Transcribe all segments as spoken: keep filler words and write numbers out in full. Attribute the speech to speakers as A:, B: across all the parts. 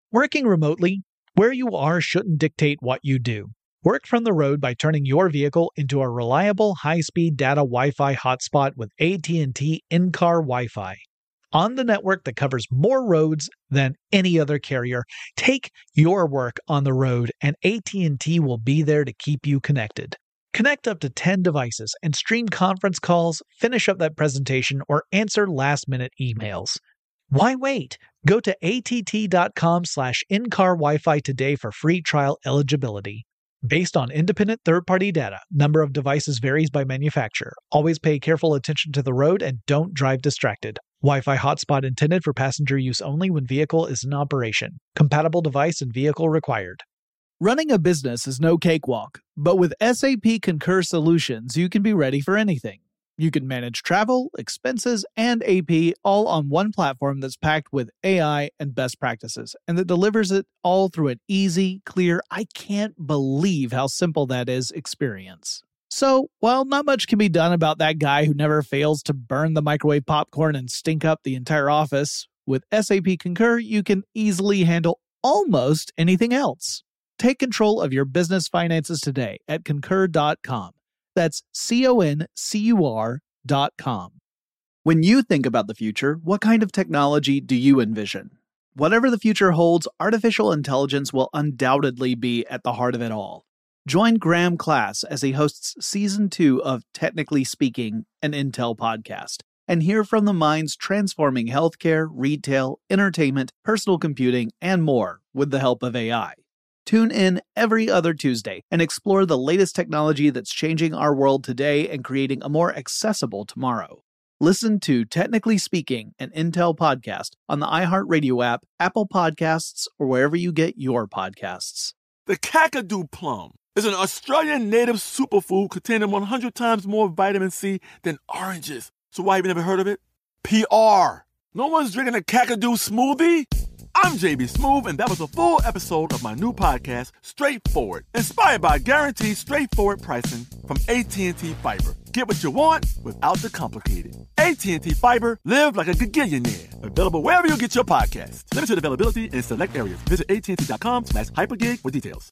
A: Working remotely, where you are shouldn't dictate what you do. Work from the road by turning your vehicle into a reliable high-speed data Wi-Fi hotspot with A T and T in-car Wi-Fi. On the network that covers more roads than any other carrier, take your work on the road and A T and T will be there to keep you connected. Connect up to ten devices and stream conference calls, finish up that presentation, or answer last-minute emails. Why wait? Go to att.com slash in-car Wi-Fi today for free trial eligibility. Based on independent third-party data, number of devices varies by manufacturer. Always pay careful attention to the road and don't drive distracted. Wi-Fi hotspot intended for passenger use only when vehicle is in operation. Compatible device and vehicle required.
B: Running a business is no cakewalk, but with S A P Concur Solutions, you can be ready for anything. You can manage travel, expenses, and A P all on one platform that's packed with A I and best practices, and that delivers it all through an easy, clear, I can't believe how simple that is experience. So, while not much can be done about that guy who never fails to burn the microwave popcorn and stink up the entire office, with S A P Concur, you can easily handle almost anything else. Take control of your business finances today at concur dot com. That's C O N C U R dot com. When you think about the future, what kind of technology do you envision? Whatever the future holds, artificial intelligence will undoubtedly be at the heart of it all. Join Graham Class as he hosts Season two of Technically Speaking, an Intel podcast, and hear from the minds transforming healthcare, retail, entertainment, personal computing, and more with the help of A I. Tune in every other Tuesday and explore the latest technology that's changing our world today and creating a more accessible tomorrow. Listen to Technically Speaking, an Intel podcast on the iHeartRadio app, Apple Podcasts, or wherever you get your podcasts.
C: The Kakadu plum is an Australian native superfood containing one hundred times more vitamin C than oranges. So why have you never heard of it? P R. No one's drinking a Kakadu smoothie? I'm J B Smoove, and that was a full episode of my new podcast, Straightforward, inspired by guaranteed straightforward pricing from A T and T Fiber. Get what you want without the complicated. A T and T Fiber, live like a gigillionaire. Available wherever you get your podcasts. Limited availability in select areas. Visit att.com slash hypergig for details.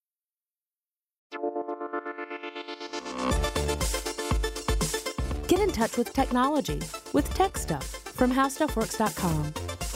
D: Get in touch with technology with Tech Stuff from how stuff works dot com.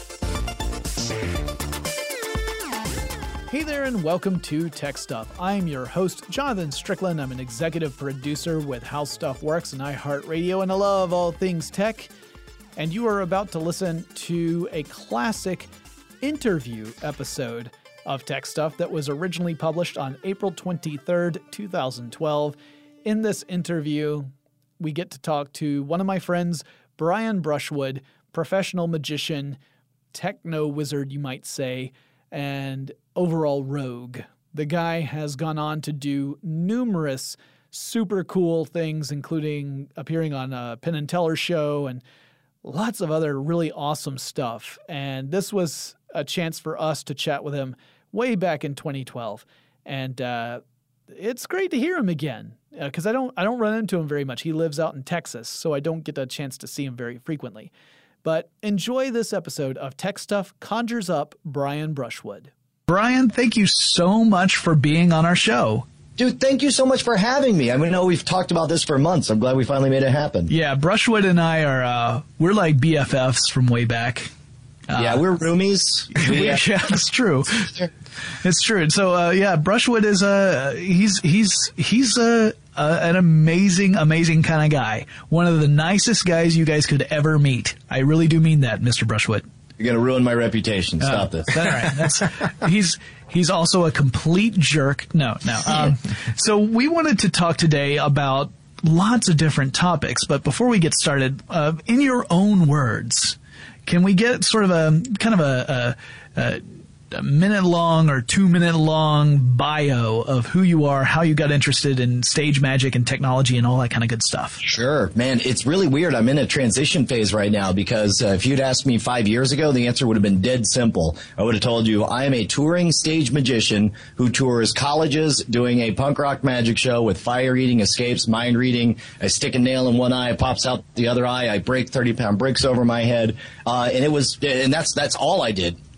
B: Hey there and welcome to Tech Stuff. I'm your host, Jonathan Strickland. I'm an executive producer with How Stuff Works and iHeartRadio, and I love all things tech. And you are about to listen to a classic interview episode of Tech Stuff that was originally published on April twenty-third, twenty twelve. In this interview, we get to talk to one of my friends, Brian Brushwood, professional magician, techno wizard, you might say, and overall rogue. The guy has gone on to do numerous super cool things, including appearing on a Penn and Teller show and lots of other really awesome stuff. And this was a chance for us to chat with him way back in twenty twelve. And uh, it's great to hear him again because uh, I don't I don't run into him very much. He lives out in Texas, so I don't get a chance to see him very frequently. But enjoy this episode of Tech Stuff Conjures Up Brian Brushwood. Brian, thank you so much for being on our show.
E: Dude, thank you so much for having me. I mean, I know we've talked about this for months. I'm glad we finally made it happen.
B: Yeah, Brushwood and I are, uh, we're like B F Fs from way back. Uh,
E: yeah, we're roomies.
B: yeah, yeah, it's true. It's true. So, uh, yeah, Brushwood is a, uh, he's, he's, he's a, uh, an amazing, amazing kind of guy. One of the nicest guys you guys could ever meet. I really do mean that, Mister Brushwood.
E: You're going to ruin my reputation. Stop uh, this.
B: All right. That's, he's, he's also a complete jerk. No, no. Um, so we wanted to talk today about lots of different topics, but before we get started, uh, in your own words, can we get sort of a kind of a, a, a a minute long or two minute long bio of who you are, how you got interested in stage magic and technology and all that kind of good stuff?
E: Sure, man. It's really weird. I'm in a transition phase right now because uh, if you'd asked me five years ago, the answer would have been dead simple. I would have told you I am a touring stage magician who tours colleges doing a punk rock magic show with fire eating, escapes, mind reading. I stick a nail in one eye, it pops out the other eye. I break thirty pound bricks over my head. Uh, and it was, and that's, that's all I did.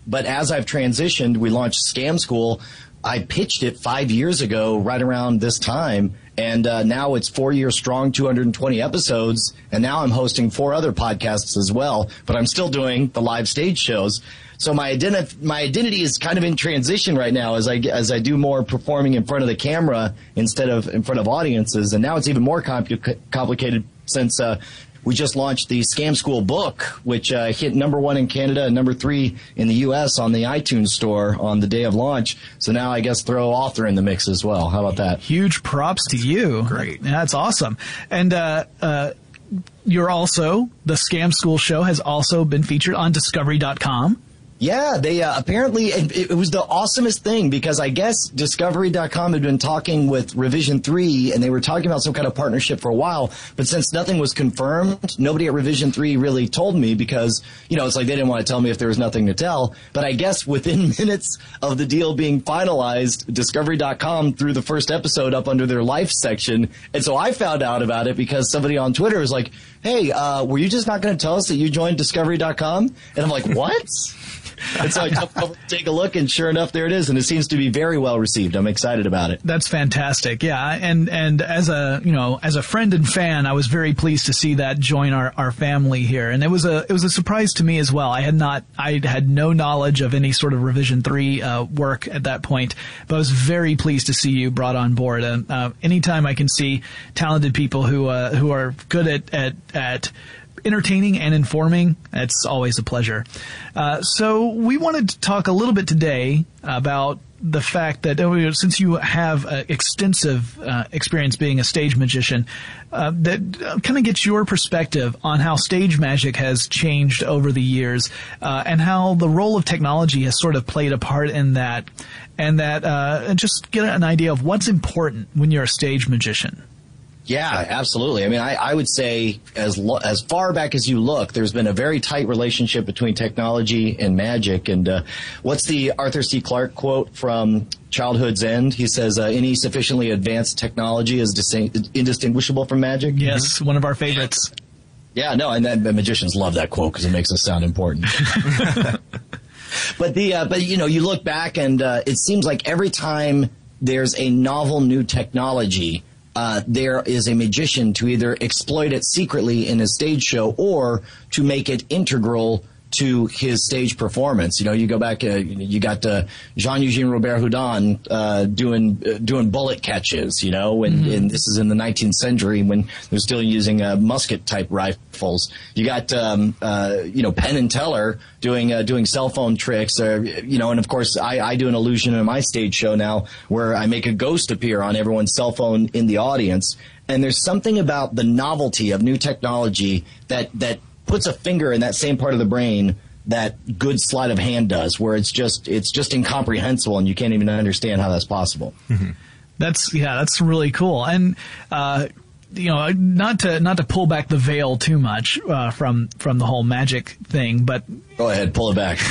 E: but as I've transitioned, we launched Scam School. I pitched it five years ago, right around this time, and uh, now it's four years strong, two hundred twenty episodes, and now I'm hosting four other podcasts as well, but I'm still doing the live stage shows. So my identi- my identity is kind of in transition right now as I as I do more performing in front of the camera instead of in front of audiences, and now it's even more compl- complicated since uh, we just launched the Scam School book, which uh, hit number one in Canada and number three in the U S on the iTunes store on the day of launch. So now I guess throw author in the mix as well. How about that?
B: Huge props to you.
F: Great.
B: That's awesome. And uh, uh, you're also, the Scam School show has also been featured on Discovery dot com.
E: Yeah, they uh, apparently, it, it was the awesomest thing because I guess Discovery dot com had been talking with Revision three and they were talking about some kind of partnership for a while. But since nothing was confirmed, nobody at Revision three really told me because, you know, it's like they didn't want to tell me if there was nothing to tell. But I guess within minutes of the deal being finalized, Discovery dot com threw the first episode up under their life section. And so I found out about it because somebody on Twitter was like, hey, uh, were you just not going to tell us that you joined Discovery dot com? And I'm like, what? And so I took over to take a look, and sure enough, there it is, and it seems to be very well received. I'm excited about it.
B: That's fantastic. Yeah, and and as a you know as a friend and fan, I was very pleased to see that join our, our family here, and it was a it was a surprise to me as well. I had not I had no knowledge of any sort of Revision three uh, work at that point, but I was very pleased to see you brought on board. And uh, anytime I can see talented people who uh, who are good at at at entertaining and informing, it's always a pleasure. Uh, so we wanted to talk a little bit today about the fact that uh, since you have uh, extensive uh, experience being a stage magician, uh, that uh, kind of gets your perspective on how stage magic has changed over the years, uh, and how the role of technology has sort of played a part in that, and that uh, just get an idea of what's important when you're a stage magician.
E: Yeah, absolutely. I mean, I, I would say as lo- as far back as you look, there's been a very tight relationship between technology and magic. And uh, what's the Arthur C. Clarke quote from Childhood's End? He says, uh, any sufficiently advanced technology is dis- indistinguishable from magic.
B: Yes, mm-hmm. One of our favorites.
E: Yeah, no, and that, the magicians love that quote because it makes us sound important. But the uh, but you know, you look back and uh, it seems like every time there's a novel new technology, Uh, there is a magician to either exploit it secretly in a stage show or to make it integral to his stage performance. You know, you go back, uh, you got uh, Jean-Eugène Robert Houdin uh, doing uh, doing bullet catches, you know, and, mm-hmm. and this is in the nineteenth century when they're still using uh, musket-type rifles. You got, um, uh, you know, Penn and Teller doing uh, doing cell phone tricks, uh, you know, and of course I, I do an illusion in my stage show now where I make a ghost appear on everyone's cell phone in the audience. And there's something about the novelty of new technology that that puts a finger in that same part of the brain that good sleight of hand does, where it's just it's just incomprehensible and you can't even understand how that's possible.
B: Mm-hmm. That's yeah, that's really cool. And uh, you know, not to not to pull back the veil too much uh, from from the whole magic thing, but
E: go ahead, pull it back.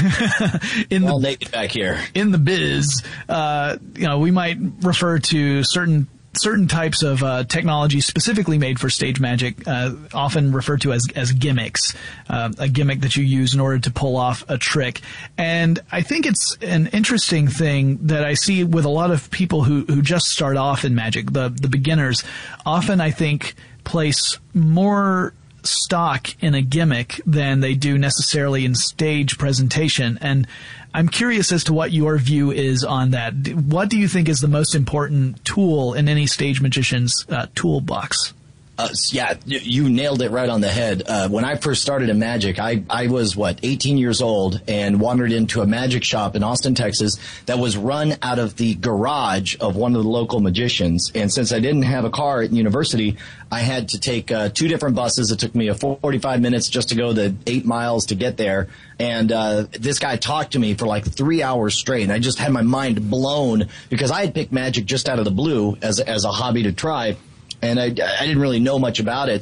E: in the, all naked back here
B: in the biz, uh, you know, we might refer to certain. certain types of uh, technology specifically made for stage magic, uh, often referred to as, as gimmicks, uh, a gimmick that you use in order to pull off a trick. And I think it's an interesting thing that I see with a lot of people who, who just start off in magic, the, the beginners, often I think place more stock in a gimmick than they do necessarily in stage presentation. And I'm curious as to what your view is on that. What do you think is the most important tool in any stage magician's uh, toolbox?
E: Uh, yeah, you nailed it right on the head. Uh, when I first started in magic, I, I was, what, eighteen years old and wandered into a magic shop in Austin, Texas that was run out of the garage of one of the local magicians. And since I didn't have a car at university, I had to take uh, two different buses. It took me a forty-five minutes just to go the eight miles to get there. And uh, this guy talked to me for like three hours straight. And I just had my mind blown because I had picked magic just out of the blue as, as a hobby to try. And I, I didn't really know much about it.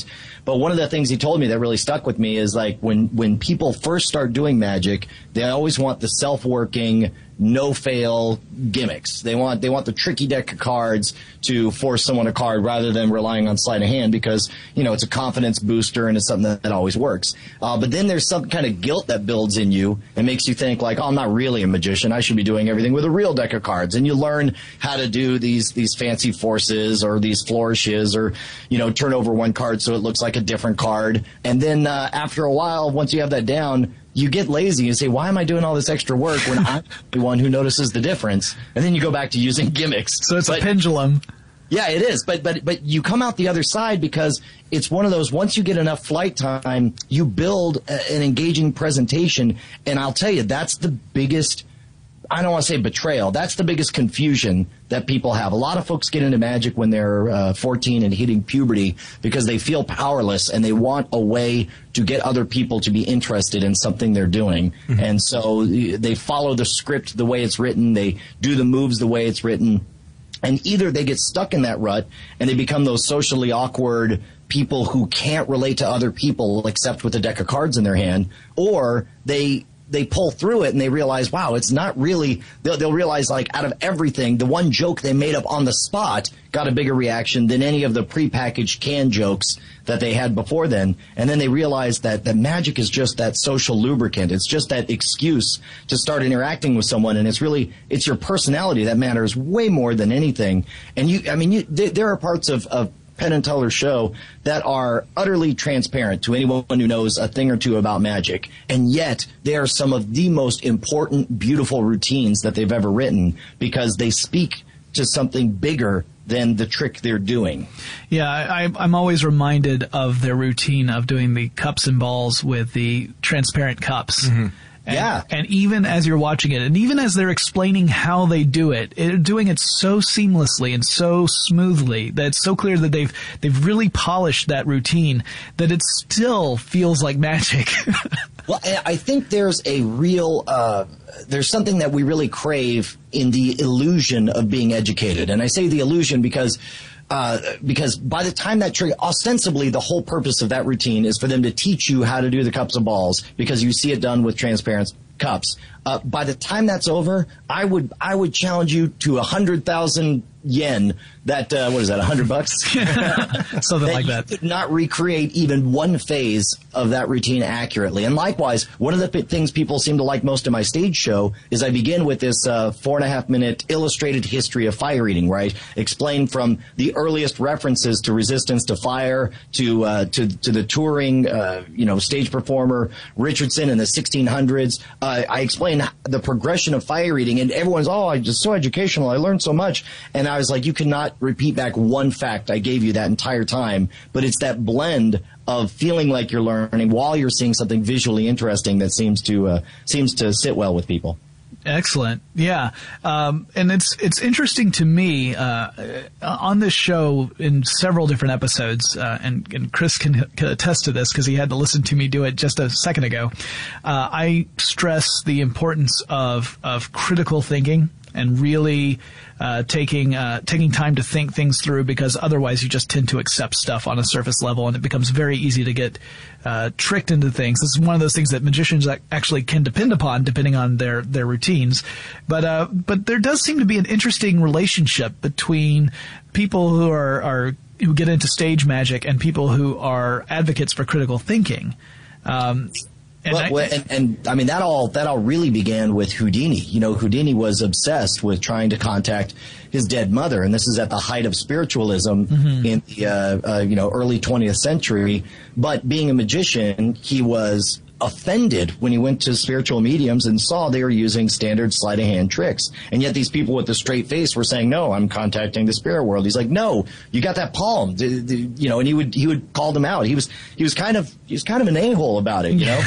E: But one of the things he told me that really stuck with me is like when, when people first start doing magic, they always want the self-working, no-fail gimmicks. They want they want the tricky deck of cards to force someone a card rather than relying on sleight of hand because, you know, it's a confidence booster and it's something that, that always works. Uh, but then there's some kind of guilt that builds in you and makes you think like, oh, I'm not really a magician. I should be doing everything with a real deck of cards. And you learn how to do these these fancy forces or these flourishes or, you know, turn over one card so it looks like a different card. And then uh, after a while, once you have that down, you get lazy and say, why am I doing all this extra work when I'm the one who notices the difference? And then you go back to using gimmicks.
B: So it's
E: but,
B: a pendulum.
E: Yeah, it is. But, but, but you come out the other side because it's one of those, once you get enough flight time, you build a, an engaging presentation. And I'll tell you, that's the biggest, I don't want to say betrayal. That's the biggest confusion that people have. A lot of folks get into magic when they're uh, fourteen and hitting puberty because they feel powerless and they want a way to get other people to be interested in something they're doing. Mm-hmm. And so they follow the script the way it's written. They do the moves the way it's written. And either they get stuck in that rut and they become those socially awkward people who can't relate to other people except with a deck of cards in their hand, or they they pull through it and they realize, wow, it's not really, they'll, they'll realize like out of everything, the one joke they made up on the spot got a bigger reaction than any of the prepackaged canned jokes that they had before then. And then they realize that, that magic is just that social lubricant. It's just that excuse to start interacting with someone. And it's really, it's your personality that matters way more than anything. And you, I mean, you, there, there are parts of, of Penn and Teller's show that are utterly transparent to anyone who knows a thing or two about magic. And yet they are some of the most important, beautiful routines that they've ever written because they speak to something bigger than the trick they're doing.
B: Yeah, I, I'm always reminded of their routine of doing the cups and balls with the transparent cups.
E: Mm-hmm.
B: And,
E: yeah.
B: And even as you're watching it, and even as they're explaining how they do it, they're doing it so seamlessly and so smoothly that it's so clear that they've they've really polished that routine that it still feels like magic.
E: Well, I think there's a real, uh, there's something that we really crave in the illusion of being educated. And I say the illusion because Uh, because by the time that trick, ostensibly the whole purpose of that routine is for them to teach you how to do the cups and balls because you see it done with transparent cups. Uh, by the time that's over, I would I would challenge you to a hundred thousand yen. That uh, what is that? A hundred bucks?
B: Something
E: that
B: like
E: you
B: that.
E: could not recreate even one phase of that routine accurately. And likewise, one of the p- things people seem to like most of my stage show is I begin with this uh, four and a half minute illustrated history of fire eating, right? Explain from the earliest references to resistance to fire to uh, to to the touring, uh, you know, stage performer Richardson in the sixteen hundreds. Uh, I explain the progression of fire eating, and everyone's, oh, I just so educational. I learned so much. And I was like, you cannot repeat back one fact I gave you that entire time, but it's that blend of feeling like you're learning while you're seeing something visually interesting that seems to uh, seems to sit well with people.
B: Excellent. Yeah. Um, and it's it's interesting to me uh, on this show in several different episodes, uh, and, and Chris can, can attest to this because he had to listen to me do it just a second ago. Uh, I stress the importance of, of critical thinking and really uh, taking uh, taking time to think things through, because otherwise you just tend to accept stuff on a surface level, and it becomes very easy to get uh, tricked into things. This is one of those things that magicians actually can depend upon, depending on their, their routines. But uh, but there does seem to be an interesting relationship between people who are, are who get into stage magic and people who are advocates for critical thinking. Um, And,
E: well,
B: I,
E: well, and, and I mean that all that all really began with Houdini. You know, Houdini was obsessed with trying to contact his dead mother, and this is at the height of spiritualism mm-hmm. in the uh, uh, you know early twentieth century. But being a magician, he was offended when he went to spiritual mediums and saw they were using standard sleight of hand tricks. And yet these people with a straight face were saying, no, I'm contacting the spirit world. He's like, no, you got that palm, the, the, you know, and he would, he would call them out. He was, he was kind of, he was kind of an a-hole about it, you know?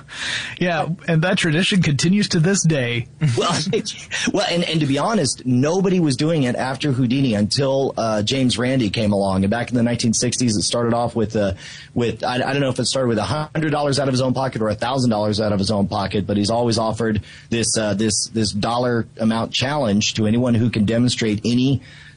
B: Yeah. And that tradition continues to this day.
E: well, well, and, and to be honest, nobody was doing it after Houdini until, uh, James Randi came along. And back in the nineteen sixties, it started off with, uh, with, I, I don't know if it started with a hundred dollars out of his own pocket or a thousand dollars out of his own pocket, but he's always offered this uh, this this dollar amount challenge to anyone who can demonstrate any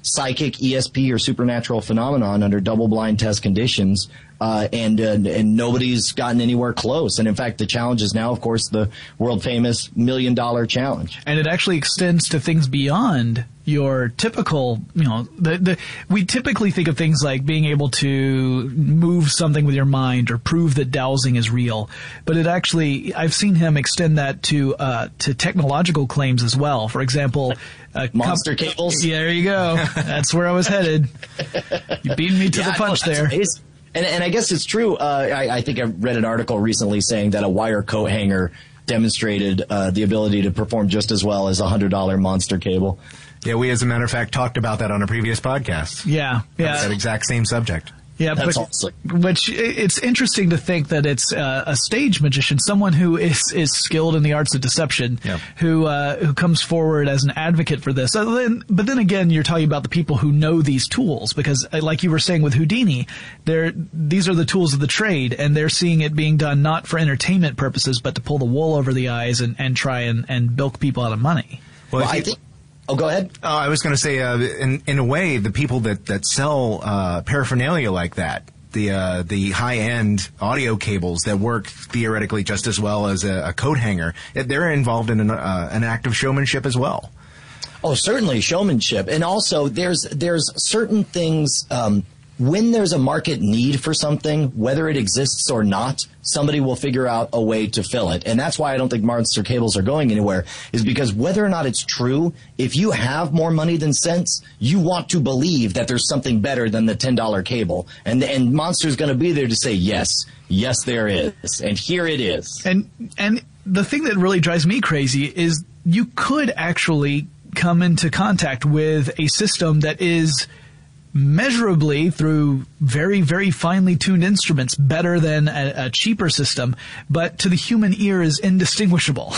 E: psychic, E S P, or supernatural phenomenon under double-blind test conditions, uh, and, uh, and nobody's gotten anywhere close. And in fact, the challenge is now, of course, the world-famous million-dollar challenge.
B: And it actually extends to things beyond your typical, you know, the, the, we typically think of things like being able to move something with your mind or prove that dowsing is real. But it actually, I've seen him extend that to, uh, to technological claims as well. For example, uh,
E: monster com- cables.
B: Yeah, there you go. That's where I was headed. You beat me to
E: yeah,
B: the punch
E: no,
B: there.
E: Amazing. And, and I guess it's true. Uh, I, I think I read an article recently saying that a wire coat hanger demonstrated uh, the ability to perform just as well as a one hundred dollar monster cable.
F: Yeah, we, as a matter of fact, talked about that on a previous podcast.
B: Yeah, yeah.
F: That exact same subject.
B: Yeah,
E: That's
B: but,
E: awesome.
B: Which it's interesting to think that it's uh, a stage magician, someone who is, is skilled in the arts of deception,
F: yep.
B: who uh, who comes forward as an advocate for this. So then, but then again, you're talking about the people who know these tools, because like you were saying with Houdini, they're, these are the tools of the trade, and they're seeing it being done not for entertainment purposes, but to pull the wool over the eyes and, and try and, and bilk people out of money.
E: Well,
F: well
E: I
F: you,
E: think. Oh, go ahead.
F: Oh, I was going to say, uh, in in a way, the people that that sell uh, paraphernalia like that, the uh, the high end audio cables that work theoretically just as well as a, a coat hanger, they're involved in an, uh, an act of showmanship as well.
E: Oh, certainly showmanship, and also there's there's certain things. Um, when there's a market need for something, whether it exists or not, somebody will figure out a way to fill it. And that's why I don't think monster cables are going anywhere, is because whether or not it's true, if you have more money than sense, you want to believe that there's something better than the ten dollar cable. And, and Monster's going to be there to say, yes, yes, there is. And here it is.
B: And, and the thing that really drives me crazy is you could actually come into contact with a system that is measurably, through very, very finely tuned instruments, better than a, a cheaper system, but to the human ear is indistinguishable.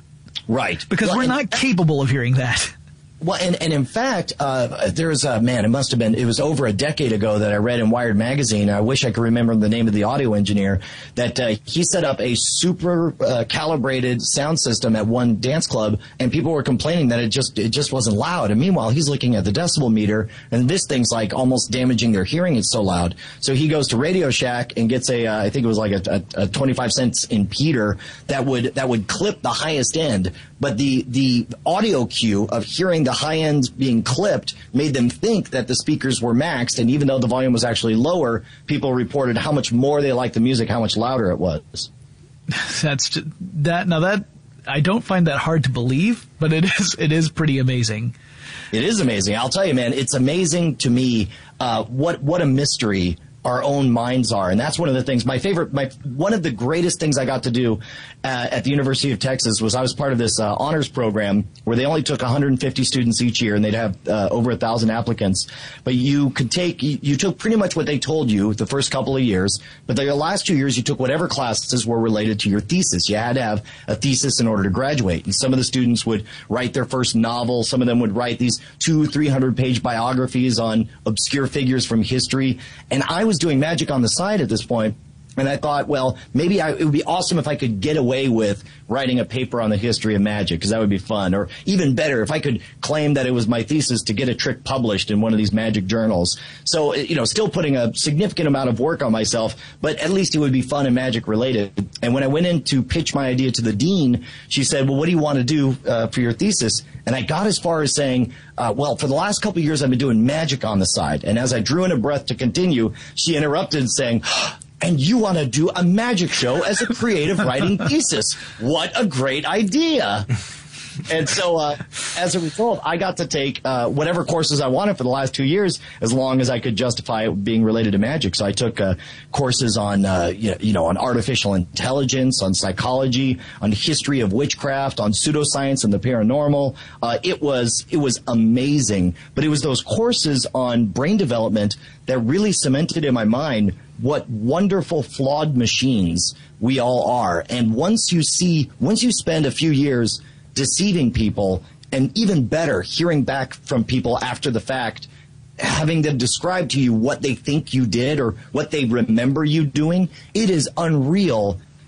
E: Right.
B: Because
E: well,
B: we're
E: and,
B: not capable of hearing that.
E: Well, and, and in fact, uh, there's a, man, it must have been, it was over a decade ago that I read in Wired Magazine, I wish I could remember the name of the audio engineer, that uh, he set up a super uh, calibrated sound system at one dance club, and people were complaining that it just it just wasn't loud. And meanwhile, he's looking at the decibel meter, and this thing's like almost damaging their hearing. It's so loud. So he goes to Radio Shack and gets a, uh, I think it was like a, a, a twenty-five cents impeeder that would that would clip the highest end. But the the audio cue of hearing the high end being clipped made them think that the speakers were maxed, and even though the volume was actually lower, people reported how much more they liked the music, how much louder it was.
B: That's just, that. Now that I don't find that hard to believe, but it is it is pretty amazing.
E: It is amazing. I'll tell you, man. It's amazing to me uh, what what a mystery our own minds are, and that's one of the things. My favorite, my one of the greatest things I got to do uh, at the University of Texas was I was part of this uh, honors program where they only took one hundred fifty students each year, and they'd have uh, over a thousand applicants. But you could take, you, you took pretty much what they told you the first couple of years, but the last two years you took whatever classes were related to your thesis. You had to have a thesis in order to graduate, and some of the students would write their first novel. Some of them would write these two, three hundred page biographies on obscure figures from history, and I was doing magic on the side at this point, and I thought, well, maybe I, it would be awesome if I could get away with writing a paper on the history of magic, because that would be fun. Or even better, if I could claim that it was my thesis to get a trick published in one of these magic journals. So, you know, still putting a significant amount of work on myself, but at least it would be fun and magic related. And when I went in to pitch my idea to the dean, she said, well, what do you want to do uh, for your thesis? And I got as far as saying, uh, well, for the last couple of years, I've been doing magic on the side. And as I drew in a breath to continue, she interrupted saying, and you want to do a magic show as a creative writing thesis. What a great idea. And so uh, as a result, I got to take uh, whatever courses I wanted for the last two years, as long as I could justify it being related to magic. So I took uh, courses on, uh, you know, on artificial intelligence, on psychology, on history of witchcraft, on pseudoscience and the paranormal. Uh, it was it was amazing. But it was those courses on brain development that really cemented in my mind what wonderful flawed machines we all are. And once you see, once you spend a few years deceiving people, and even better, hearing back from people after the fact, having them describe to you what they think you did or what they remember you doing, it is unreal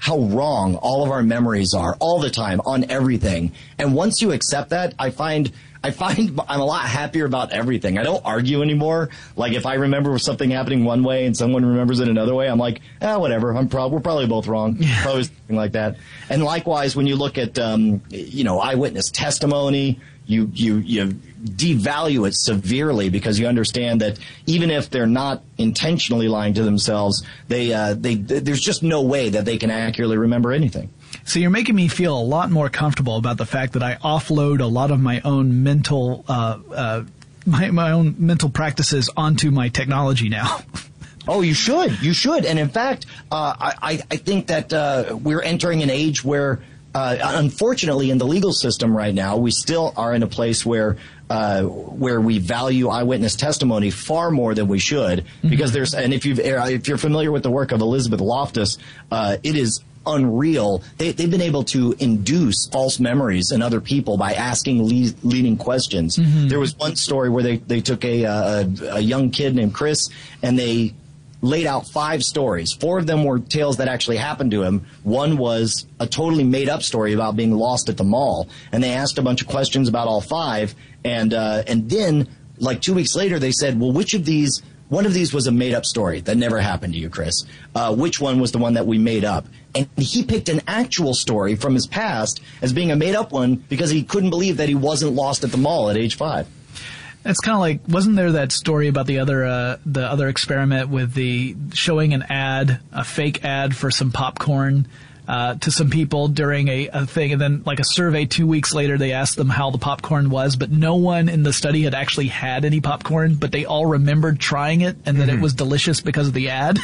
E: how wrong all of our memories are all the time on everything. And once you accept that, I find I find I'm a lot happier about everything. I don't argue anymore. Like if I remember something happening one way and someone remembers it another way, I'm like, ah, whatever. I'm prob- we're probably both wrong.
B: Yeah.
E: Probably something like that. And likewise, when you look at, um, you know, eyewitness testimony, you, you, you devalue it severely because you understand that even if they're not intentionally lying to themselves, they, uh, they, there's just no way that they can accurately remember anything.
B: So you're making me feel a lot more comfortable about the fact that I offload a lot of my own mental, uh, uh, my, my own mental practices onto my technology now.
E: Oh, you should. You should. And in fact, uh, I, I think that uh, we're entering an age where, uh, unfortunately, in the legal system right now, we still are in a place where uh, where we value eyewitness testimony far more than we should. Mm-hmm. Because there's, and if you've if you're familiar with the work of Elizabeth Loftus, uh, it is unreal. They, they've been able to induce false memories in other people by asking le- leading questions. Mm-hmm. There was one story where they, they took a, a, a young kid named Chris and they laid out five stories. Four of them were tales that actually happened to him. One was a totally made-up story about being lost at the mall. And they asked a bunch of questions about all five. And, uh, and then, like two weeks later, they said, well, which of these... One of these was a made-up story that never happened to you, Chris. Uh, which one was the one that we made up? And he picked an actual story from his past as being a made-up one because he couldn't believe that he wasn't lost at the mall at age five.
B: It's kind of like, wasn't there that story about the other uh, the other experiment with the showing an ad, a fake ad for some popcorn uh, to some people during a, a thing, and then like a survey two weeks later, they asked them how the popcorn was, but no one in the study had actually had any popcorn, but they all remembered trying it and that mm-hmm. it was delicious because of the ad.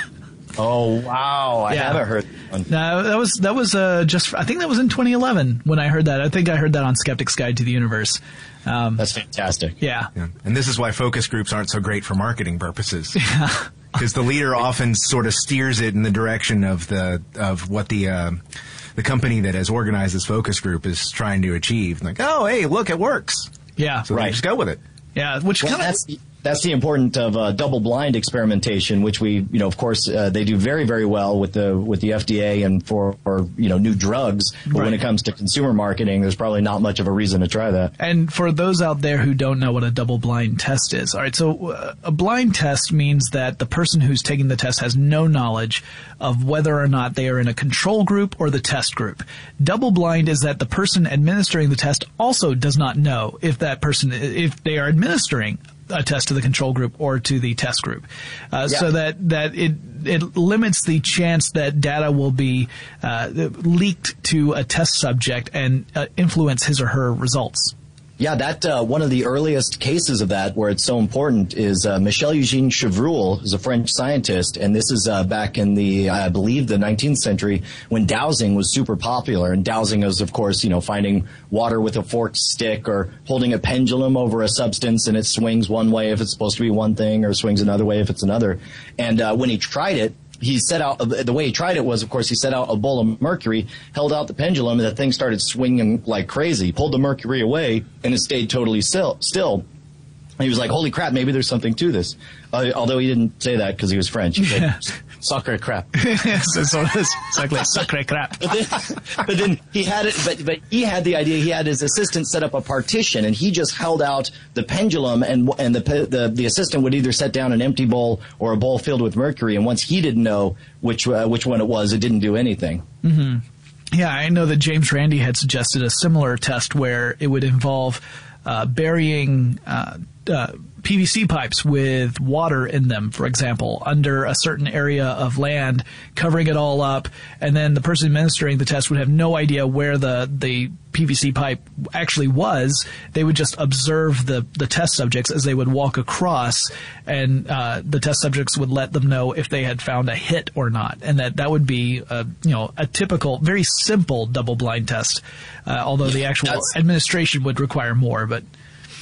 E: Oh wow! I
B: yeah.
E: haven't heard that one.
B: No, that was that was uh, just. I think that was in twenty eleven when I heard that. I think I heard that on Skeptic's Guide to the Universe. Um,
E: That's fantastic.
B: Yeah.
F: yeah, and this is why focus groups aren't so great for marketing purposes.
B: Yeah.
F: Because the leader often sort of steers it in the direction of the of what the uh, the company that has organized this focus group is trying to achieve. Like, oh, hey, look, it works.
B: Yeah,
F: so
E: right.
F: Just go with it.
B: Yeah, which
E: well,
B: kind of.
E: That's the, that's the importance of uh, double-blind experimentation, which we, you know, of course, uh, they do very, very well with the with the F D A and for, for you know, new drugs. But right. when it comes to consumer marketing, there's probably not much of a reason to try that.
B: And for those out there who don't know what a double-blind test is, all right, so uh, a blind test means that the person who's taking the test has no knowledge of whether or not they are in a control group or the test group. Double-blind is that the person administering the test also does not know if that person, if they are administering a test to the control group or to the test group, uh, yeah. so that that it it limits the chance that data will be uh, leaked to a test subject and uh, influence his or her results.
E: Yeah, that uh, one of the earliest cases of that where it's so important is uh, Michel Eugene Chevreul is a French scientist, and this is uh, back in the, I believe, the nineteenth century when dowsing was super popular. And dowsing is, of course, you know, finding water with a forked stick or holding a pendulum over a substance and it swings one way if it's supposed to be one thing or swings another way if it's another. And uh, when he tried it, he set out, the way he tried it was, of course, he set out a bowl of mercury, held out the pendulum, and the thing started swinging like crazy. He pulled the mercury away, and it stayed totally still. still. And he was like, holy crap, maybe there's something to this. Uh, although he didn't say that because he was French. He said,
B: yeah.
E: Sacre crap.
B: Yes, it's exactly sacre crap.
E: But then, but then he had it, but, but he had the idea, he had his assistant set up a partition, and he just held out the pendulum, and and the the, the assistant would either set down an empty bowl or a bowl filled with mercury, and once he didn't know which uh, which one it was, it didn't do anything.
B: Mm-hmm. Yeah, I know that James Randi had suggested a similar test where it would involve uh, burying uh, uh, P V C pipes with water in them, for example, under a certain area of land, covering it all up, and then the person administering the test would have no idea where the, the P V C pipe actually was. They would just observe the, the test subjects as they would walk across, and uh, the test subjects would let them know if they had found a hit or not, and that that would be a, you know, a typical, very simple double-blind test, uh, although the actual
E: That's-
B: administration would require more, but...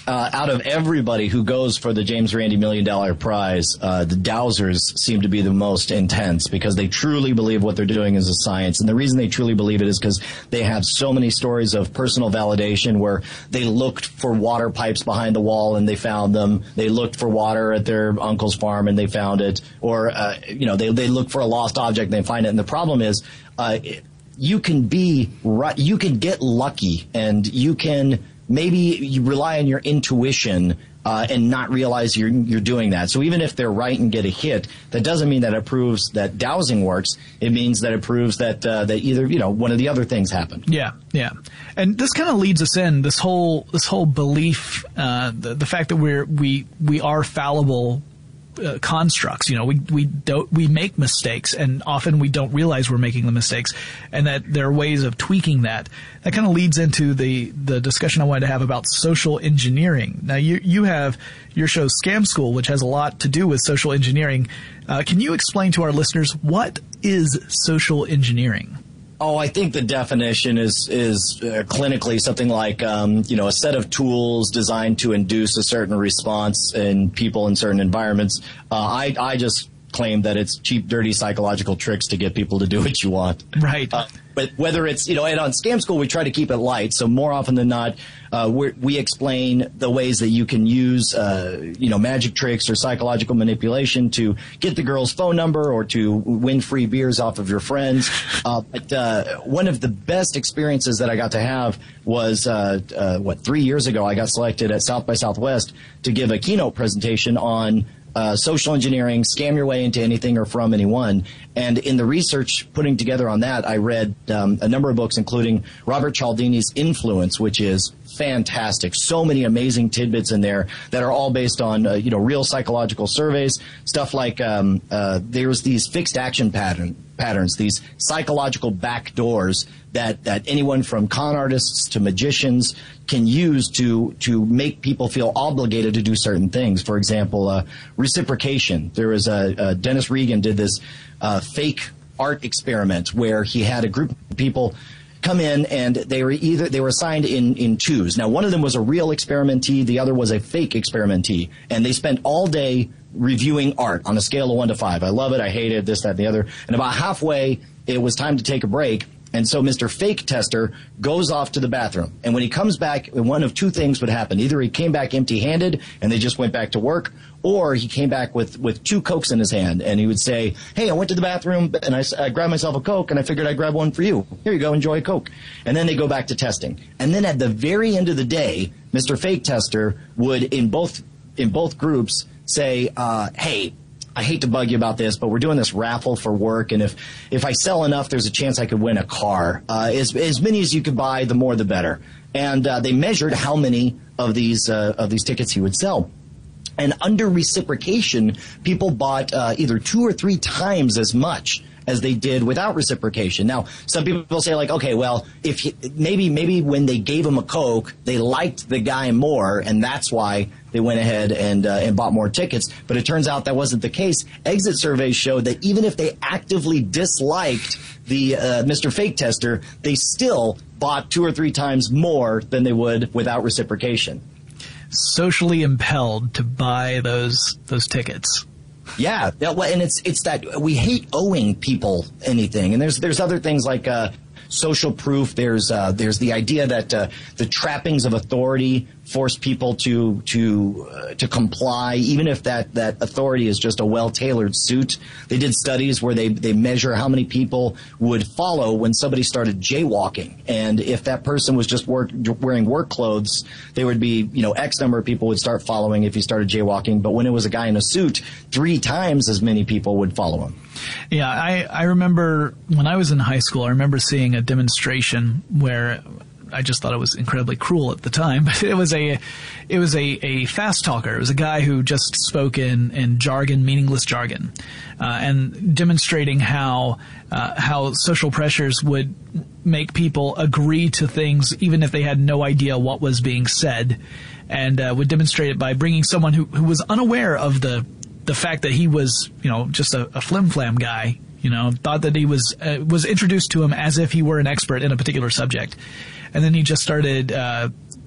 E: Uh, out of everybody who goes for the James Randi Million Dollar Prize, uh, the Dowsers seem to be the most intense because they truly believe what they're doing is a science. And the reason they truly believe it is because they have so many stories of personal validation where they looked for water pipes behind the wall and they found them. They looked for water at their uncle's farm and they found it. Or, uh, you know, they, they look for a lost object and they find it. And the problem is, uh, you can be right, you can get lucky and you can maybe you rely on your intuition uh, and not realize you're you're doing that. So even if they're right and get a hit, that doesn't mean that it proves that dowsing works. It means that it proves that uh, that either you know one of the other things happened.
B: Yeah, yeah. And this kind of leads us in this whole this whole belief, uh, the the fact that we're we we are fallible Uh, constructs. You know, we we don't we make mistakes, and often we don't realize we're making the mistakes, and that there are ways of tweaking that. That kind of leads into the the discussion I wanted to have about social engineering. Now, you you have your show Scam School, which has a lot to do with social engineering. Uh, can you explain to our listeners what is social engineering?
E: Oh, I think the definition is is uh, clinically something like um, you know a set of tools designed to induce a certain response in people in certain environments. Uh, I I just claim that it's cheap, dirty psychological tricks to get people to do what you want.
B: Right.
E: Uh, but whether it's you know, and on Scam School we try to keep it light. So more often than not, uh, we we explain the ways that you can use uh, you know magic tricks or psychological manipulation to get the girl's phone number or to win free beers off of your friends. Uh, but uh, one of the best experiences that I got to have was uh, uh, what three years ago. I got selected at South by Southwest to give a keynote presentation on Uh, social engineering, scam your way into anything or from anyone. And in the research putting together on that, I read um, a number of books, including Robert Cialdini's Influence, which is fantastic. So many amazing tidbits in there that are all based on, uh, you know, real psychological surveys. Stuff like um, uh, there's these fixed action pattern patterns, these psychological back doors that, that anyone from con artists to magicians can use to to make people feel obligated to do certain things. For example, uh, reciprocation. There was a, a Dennis Regan did this uh, fake art experiment where he had a group of people come in and they were either they were assigned in in twos. Now, one of them was a real experimentee, the other was a fake experimentee, and they spent all day reviewing art on a scale of one to five. I love it, I hate it, this, that, and the other. And about halfway, it was time to take a break. And so Mister Fake Tester goes off to the bathroom. And when he comes back, one of two things would happen. Either he came back empty-handed and they just went back to work, or he came back with, with two Cokes in his hand. And he would say, hey, I went to the bathroom and I, I grabbed myself a Coke and I figured I'd grab one for you. Here you go, enjoy a Coke. And then they go back to testing. And then at the very end of the day, Mister Fake Tester would, in both, in both groups, say, uh, hey, I hate to bug you about this, but we're doing this raffle for work, and if if I sell enough, there's a chance I could win a car. Uh, as as many as you could buy, the more the better. And uh, they measured how many of these uh, of these tickets he would sell. And under reciprocation, people bought uh, either two or three times as much as they did without reciprocation. Now, some people say, like, okay, well, if he, maybe maybe when they gave him a Coke, they liked the guy more, and that's why they went ahead and uh, and bought more tickets. But it turns out that wasn't the case. Exit surveys showed that even if they actively disliked the uh, Mister Fake Tester, they still bought two or three times more than they would without reciprocation.
B: Socially impelled to buy those those tickets.
E: Yeah, and it's it's that we hate owing people anything, and there's there's other things like uh, social proof. There's uh, there's the idea that uh, the trappings of authority force people to to uh, to comply, even if that, that authority is just a well-tailored suit. They did studies where they, they measure how many people would follow when somebody started jaywalking, and if that person was just work, wearing work clothes, there would be you know X number of people would start following if he started jaywalking. But when it was a guy in a suit, three times as many people would follow him.
B: Yeah, I I remember when I was in high school, I remember seeing a demonstration where I just thought it was incredibly cruel at the time, but it was a, it was a, a fast talker. It was a guy who just spoke in, in jargon, meaningless jargon, uh, and demonstrating how, uh, how social pressures would make people agree to things even if they had no idea what was being said, and uh, would demonstrate it by bringing someone who, who was unaware of the, the fact that he was, you know, just a, a flim-flam guy, you know, thought that he was, uh, was introduced to him as if he were an expert in a particular subject. And then he just started uh,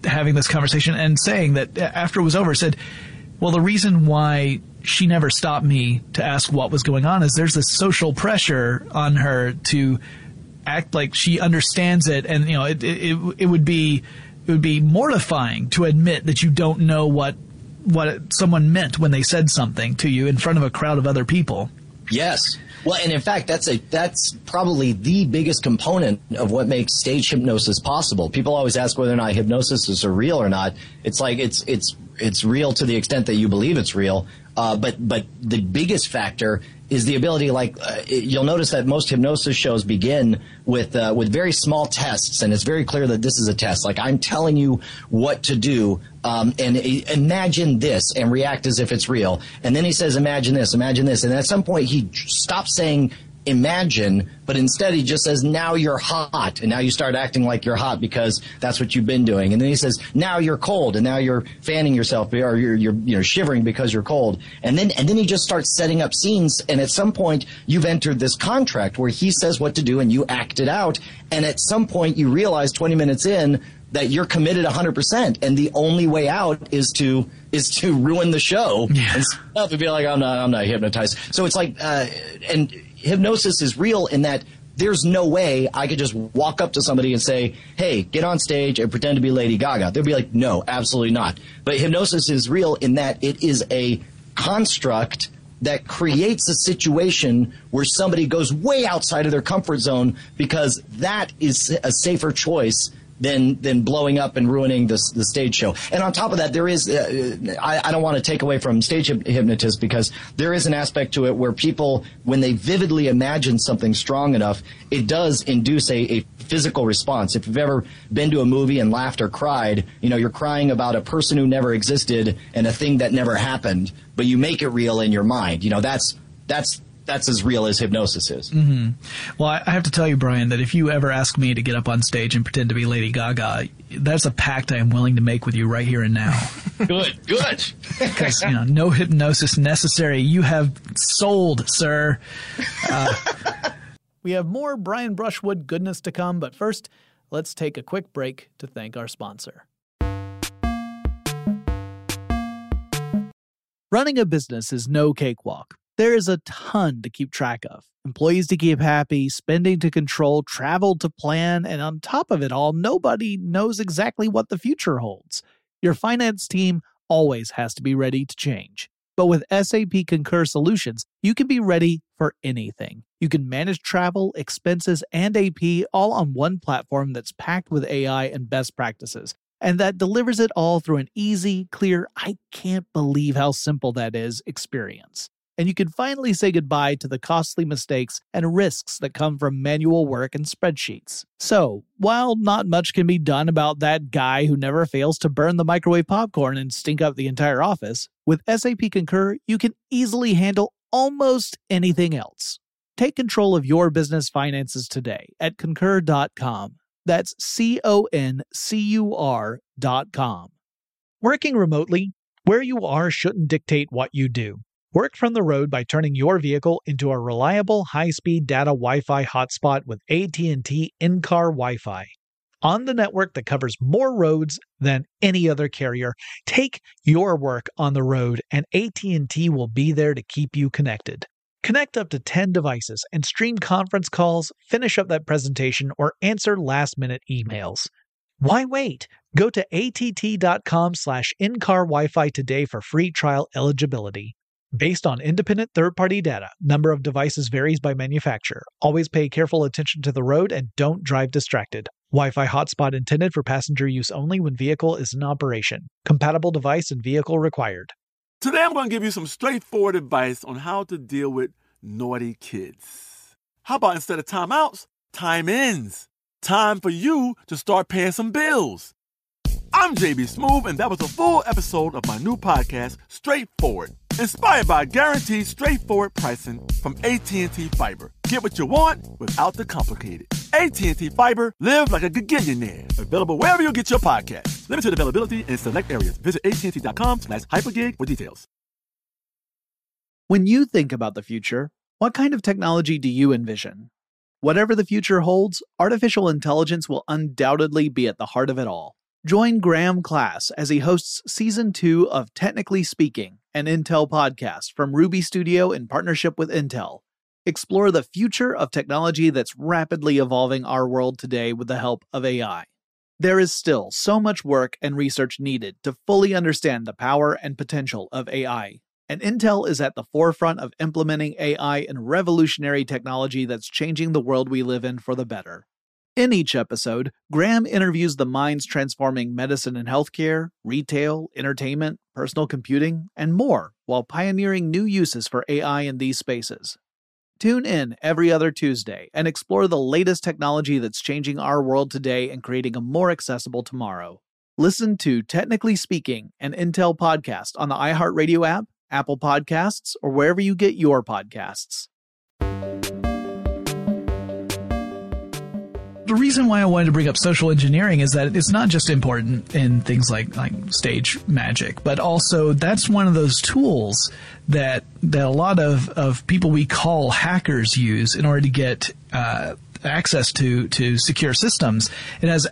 B: having this conversation and saying that after it was over, said, well, the reason why she never stopped me to ask what was going on is there's this social pressure on her to act like she understands it. And, you know, it, it, it would be, it would be mortifying to admit that you don't know what, what someone meant when they said something to you in front of a crowd of other people.
E: Yes. Well, and in fact, that's a that's probably the biggest component of what makes stage hypnosis possible. People always ask whether or not hypnosis is real or not. It's like it's it's it's real to the extent that you believe it's real. Uh, but but the biggest factor is the ability, like uh, you'll notice that most hypnosis shows begin with uh, with very small tests, and it's very clear that this is a test. Like, I'm telling you what to do, um, and uh, imagine this, and react as if it's real. And then he says, imagine this, imagine this, and at some point he stops saying imagine, but instead he just says, now you're hot, and now you start acting like you're hot because that's what you've been doing. And then he says, now you're cold, and now you're fanning yourself, or you're, you're you know shivering because you're cold. And then and then he just starts setting up scenes, and at some point you've entered this contract where he says what to do and you act it out, and at some point you realize twenty minutes in that you're committed one hundred percent, and the only way out is to is to ruin the show
B: yeah.
E: and stuff and be like, I'm not I'm not hypnotized. So it's like uh, and hypnosis is real in that there's no way I could just walk up to somebody and say, hey, get on stage and pretend to be Lady Gaga. They'll be like, no, absolutely not. But hypnosis is real in that it is a construct that creates a situation where somebody goes way outside of their comfort zone because that is a safer choice than than blowing up and ruining the the stage show. And on top of that, there is uh, I, I don't want to take away from stage hypnotists, because there is an aspect to it where people, when they vividly imagine something strong enough, it does induce a, a physical response. If you've ever been to a movie and laughed or cried, you know, you're crying about a person who never existed and a thing that never happened, but you make it real in your mind. You know, that's that's That's as real as hypnosis is.
B: Mm-hmm. Well, I have to tell you, Brian, that if you ever ask me to get up on stage and pretend to be Lady Gaga, that's a pact I am willing to make with you right here and now.
E: Good, good.
B: Because, you know, no hypnosis necessary. You have sold, sir. Uh, we have more Brian Brushwood goodness to come, but first, let's take a quick break to thank our sponsor. Running a business is no cakewalk. There is a ton to keep track of. Employees to keep happy, spending to control, travel to plan, and on top of it all, nobody knows exactly what the future holds. Your finance team always has to be ready to change. But with S A P Concur Solutions, you can be ready for anything. You can manage travel, expenses, and A P all on one platform that's packed with A I and best practices, and that delivers it all through an easy, clear, I can't believe how simple that is experience. And you can finally say goodbye to the costly mistakes and risks that come from manual work and spreadsheets. So, while not much can be done about that guy who never fails to burn the microwave popcorn and stink up the entire office, with S A P Concur, you can easily handle almost anything else. Take control of your business finances today at concur dot com. That's C O N C U R dot com.
A: Working remotely, where you are shouldn't dictate what you do. Work from the road by turning your vehicle into a reliable high-speed data Wi-Fi hotspot with A T and T in-car Wi-Fi. On the network that covers more roads than any other carrier, take your work on the road and A T and T will be there to keep you connected. Connect up to ten devices and stream conference calls, finish up that presentation, or answer last-minute emails. Why wait? Go to A T T dot com slash in-car Wi-Fi today for free trial eligibility. Based on independent third-party data, number of devices varies by manufacturer. Always pay careful attention to the road and don't drive distracted. Wi-Fi hotspot intended for passenger use only when vehicle is in operation. Compatible device and vehicle required.
C: Today I'm going to give you some straightforward advice on how to deal with naughty kids. How about instead of timeouts, time ins? Time for you to start paying some bills. I'm J B Smoove, and that was a full episode of my new podcast, Straightforward, inspired by guaranteed straightforward pricing from A T and T Fiber. Get what you want without the complicated. A T and T Fiber, live like a gigillionaire. Available wherever you get your podcast. Limited availability in select areas. Visit A T and T dot com slash hypergig for details.
B: When you think about the future, what kind of technology do you envision? Whatever the future holds, artificial intelligence will undoubtedly be at the heart of it all. Join Graham Class as he hosts Season two of Technically Speaking, an Intel podcast from Ruby Studio in partnership with Intel. Explore the future of technology that's rapidly evolving our world today with the help of A I. There is still so much work and research needed to fully understand the power and potential of A I, and Intel is at the forefront of implementing A I in revolutionary technology that's changing the world we live in for the better. In each episode, Graham interviews the minds transforming medicine and healthcare, retail, entertainment, personal computing, and more, while pioneering new uses for A I in these spaces. Tune in every other Tuesday and explore the latest technology that's changing our world today and creating a more accessible tomorrow. Listen to Technically Speaking, an Intel podcast on the iHeartRadio app, Apple Podcasts, or wherever you get your podcasts.
G: The reason why I wanted to bring up social engineering is that it's not just important in things like, like stage magic, but also that's one of those tools that that a lot of, of people we call hackers use in order to get uh, access to, to secure systems. It has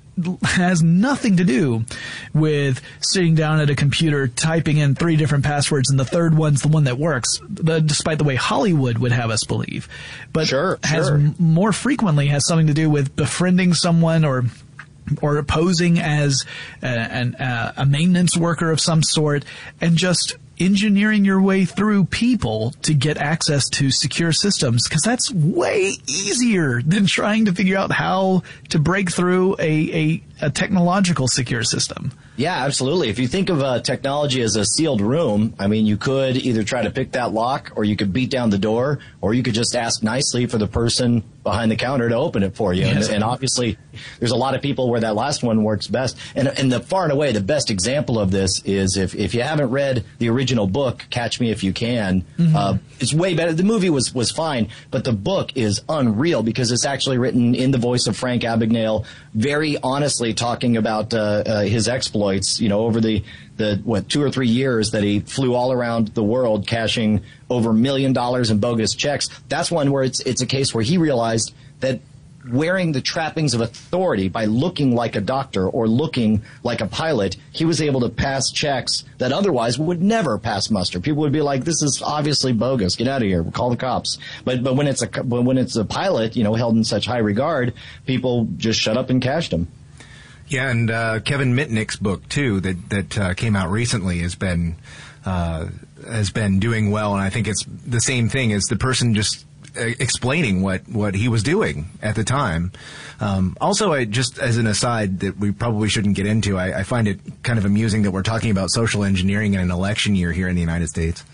G: has nothing to do with sitting down at a computer, typing in three different passwords, and the third one's the one that works, despite the way Hollywood would have us believe. But
E: sure,
G: has
E: sure.
G: m- more frequently has something to do with befriending someone or or posing as a, an, uh, a maintenance worker of some sort, and just engineering your way through people to get access to secure systems, because that's way easier than trying to figure out how to break through a, a, a technological secure system.
E: Yeah, absolutely. If you think of uh, technology as a sealed room, I mean, you could either try to pick that lock, or you could beat down the door, or you could just ask nicely for the person behind the counter to open it for you. Yes. And, and obviously, there's a lot of people where that last one works best. And, and the far and away, the best example of this is if, if you haven't read the original book, Catch Me If You Can, mm-hmm. uh, it's way better. The movie was, was fine, but the book is unreal because it's actually written in the voice of Frank Abagnale, very honestly talking about uh, uh, his exploits. You know, over the, the, what, two or three years that he flew all around the world cashing over a million dollars in bogus checks. That's one where it's, it's a case where he realized that wearing the trappings of authority by looking like a doctor or looking like a pilot, he was able to pass checks that otherwise would never pass muster. People would be like, this is obviously bogus. Get out of here. Call the cops. But, but when it's a, when it's a pilot, you know, held in such high regard, people just shut up and cashed him.
F: Yeah, and uh, Kevin Mitnick's book too, that that uh, came out recently, has been uh, has been doing well, and I think it's the same thing as the person just uh, explaining what, what he was doing at the time. Um, also, I just as an aside that we probably shouldn't get into, I, I find it kind of amusing that we're talking about social engineering in an election year here in the United States.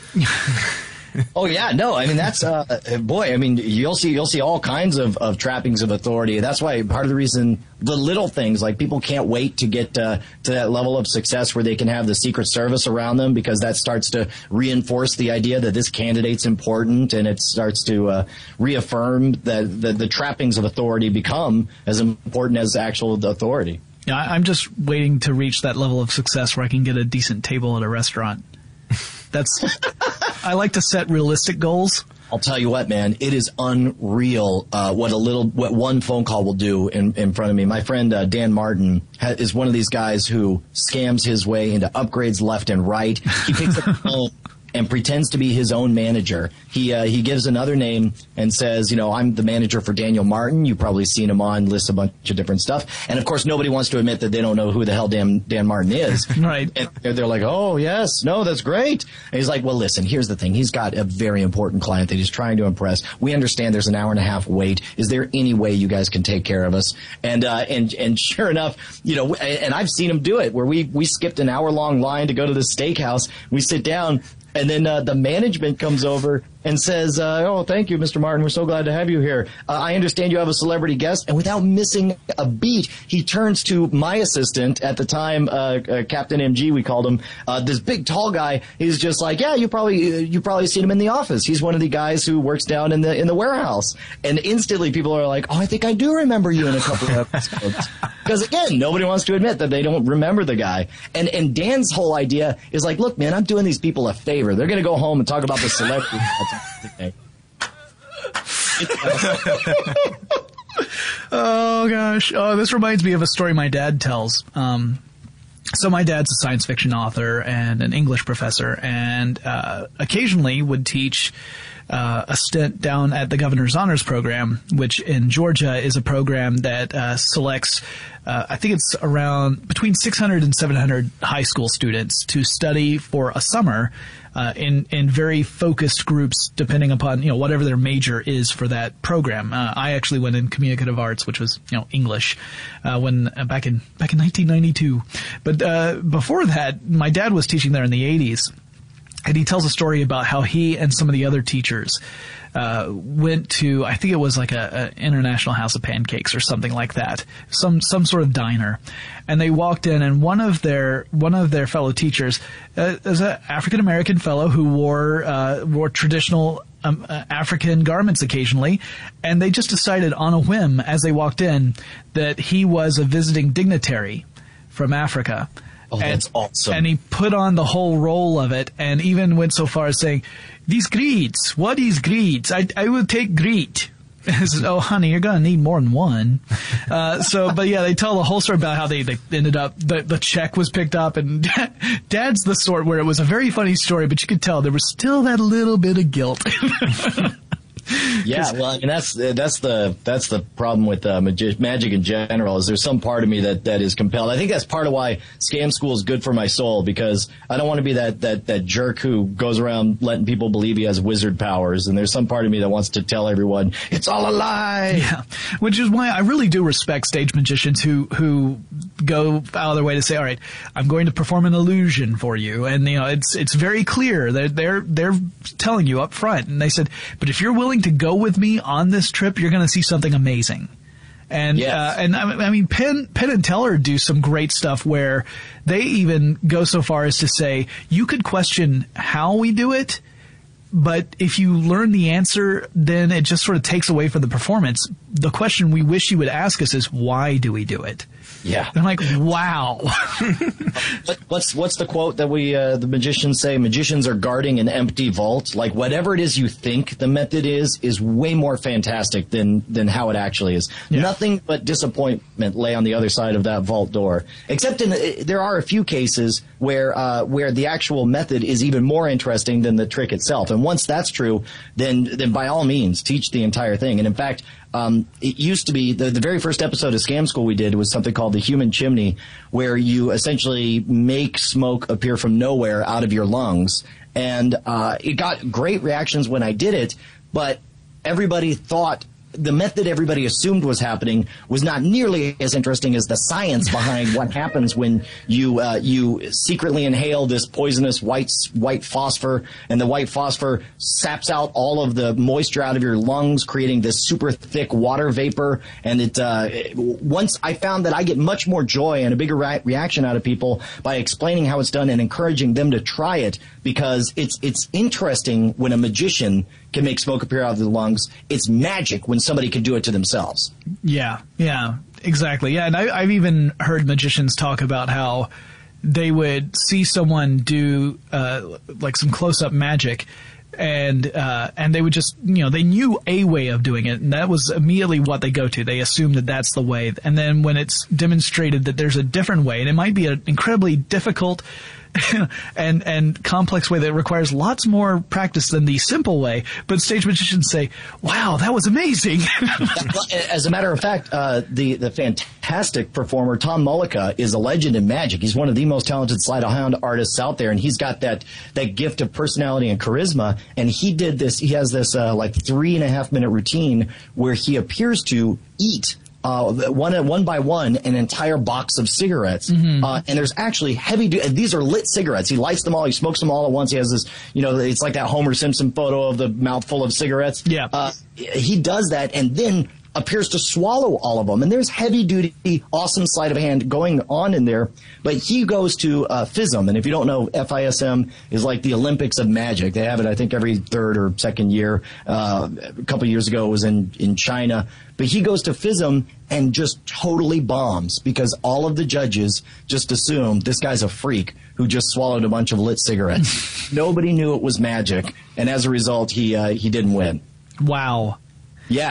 E: Oh yeah, no, I mean that's uh boy, I mean you'll see you'll see all kinds of, of trappings of authority. That's why part of the reason the little things like people can't wait to get uh, to that level of success where they can have the Secret Service around them, because that starts to reinforce the idea that this candidate's important, and it starts to uh, reaffirm that the, the trappings of authority become as important as actual authority.
G: Yeah, I'm just waiting to reach that level of success where I can get a decent table at a restaurant. That's I like to set realistic goals.
E: I'll tell you what, man, it is unreal uh, what a little what one phone call will do in, in front of me. My friend uh, Dan Martin ha- is one of these guys who scams his way into upgrades left and right. He picks up the phone and pretends to be his own manager. He uh, he gives another name and says, you know, I'm the manager for Daniel Martin. You've probably seen him on, lists a bunch of different stuff. And, of course, nobody wants to admit that they don't know who the hell Dan, Dan Martin is.
G: Right.
E: And they're, they're like, oh, yes, no, that's great. And he's like, well, listen, here's the thing. He's got a very important client that he's trying to impress. We understand there's an hour and a half wait. Is there any way you guys can take care of us? And uh, and and sure enough, you know, and I've seen him do it where we, we skipped an hour-long line to go to the steakhouse. We sit down. And then uh, the management comes over and says, uh, oh, thank you, Mister Martin. We're so glad to have you here. Uh, I understand you have a celebrity guest. And without missing a beat, he turns to my assistant at the time, uh, uh, Captain M G, we called him, uh, this big, tall guy. He's just like, yeah, you probably uh, you probably seen him in the office. He's one of the guys who works down in the in the warehouse. And instantly people are like, oh, I think I do remember you in a couple of episodes. Because, again, nobody wants to admit that they don't remember the guy. And and Dan's whole idea is like, look, man, I'm doing these people a favor. They're going to go home and talk about the celebrity.
G: Oh gosh. Oh, this reminds me of a story my dad tells. Um, so my dad's a science fiction author and an English professor, and uh, occasionally would teach uh, a stint down at the Governor's Honors Program, which in Georgia is a program that uh, selects, uh, I think it's around between six hundred and seven hundred high school students to study for a summer Uh, in in very focused groups, depending upon you know whatever their major is for that program. Uh, I actually went in communicative arts, which was you know English, uh, when uh, back in back in nineteen ninety-two. But uh, before that, my dad was teaching there in the eighties, and he tells a story about how he and some of the other teachers uh, went to, I think it was like a, a International House of Pancakes or something like that, some some sort of diner, and they walked in, and one of their one of their fellow teachers uh, is an African American fellow who wore uh, wore traditional um, uh, African garments occasionally, and they just decided on a whim as they walked in that he was a visiting dignitary from Africa.
E: Oh, that's
G: and,
E: awesome.
G: And he put on the whole role of it, and even went so far as saying, "These greets, what is greets? I, I will take greet." I said, "Oh, honey, you're going to need more than one." Uh, so, but yeah, they tell the whole story about how they, they ended up, the, the check was picked up, and Dad's the sort where it was a very funny story, but you could tell there was still that little bit of guilt.
E: Yeah, well, I mean, that's that's the that's the problem with uh, magi- magic in general. Is there's some part of me that, that is compelled. I think that's part of why scam school is good for my soul, because I don't want to be that, that, that jerk who goes around letting people believe he has wizard powers. And there's some part of me that wants to tell everyone it's all a lie.
G: Yeah, which is why I really do respect stage magicians who who go out of their way to say, "All right, I'm going to perform an illusion for you," and you know it's it's very clear. They're they're they're telling you up front, and they said, "But if you're willing to go with me on this trip, you're going to see something amazing." And
E: yes.
G: uh, and I mean, Penn Penn and Teller do some great stuff where they even go so far as to say you could question how we do it, but if you learn the answer, then it just sort of takes away from the performance. The question we wish you would ask us is, why do we do it?
E: Yeah.
G: I'm like, wow.
E: What, what's what's the quote that we uh, the magicians say? Magicians are guarding an empty vault. Like, whatever it is you think the method is, is way more fantastic than than how it actually is.
G: Yeah.
E: Nothing but disappointment lay on the other side of that vault door. Except in the, there are a few cases where uh, where the actual method is even more interesting than the trick itself. And once that's true, then then by all means teach the entire thing. And in fact, Um, it used to be the, the very first episode of Scam School we did was something called the Human Chimney, where you essentially make smoke appear from nowhere out of your lungs. And uh, it got great reactions when I did it, but everybody thought the method everybody assumed was happening was not nearly as interesting as the science behind what happens when you uh, you secretly inhale this poisonous white white phosphor, and the white phosphor saps out all of the moisture out of your lungs, creating this super thick water vapor. And it uh, once I found that I get much more joy and a bigger re- reaction out of people by explaining how it's done and encouraging them to try it, because it's it's interesting when a magician can make smoke appear out of the lungs. It's magic when somebody can do it to themselves.
G: Yeah, yeah, exactly. Yeah, and I, I've even heard magicians talk about how they would see someone do uh, like some close-up magic, and uh, and they would just, you know, they knew a way of doing it, and that was immediately what they go to. They assume that that's the way. And then when it's demonstrated that there's a different way, and it might be an incredibly difficult and and complex way that requires lots more practice than the simple way, but stage magicians say, "Wow, that was amazing."
E: As a matter of fact, uh, the the fantastic performer Tom Mullica is a legend in magic. He's one of the most talented sleight of hand artists out there, and he's got that that gift of personality and charisma. And he did this. He has this uh, like three and a half minute routine where he appears to eat Uh, one one by one, an entire box of cigarettes. Mm-hmm. Uh, and there's actually heavy, du- these are lit cigarettes. He lights them all, he smokes them all at once. He has this, you know, it's like that Homer Simpson photo of the mouthful of cigarettes.
G: Yeah.
E: Uh, he does that and then appears to swallow all of them. And there's heavy duty, awesome sleight of hand going on in there. But he goes to uh, F I S M. And if you don't know, F I S M is like the Olympics of magic. They have it, I think, every third or second year. Uh, a couple of years ago, it was in, in China. But he goes to F I S M and just totally bombs because all of the judges just assumed this guy's a freak who just swallowed a bunch of lit cigarettes. Nobody knew it was magic. And as a result, he uh, he didn't win.
G: Wow.
E: Yeah.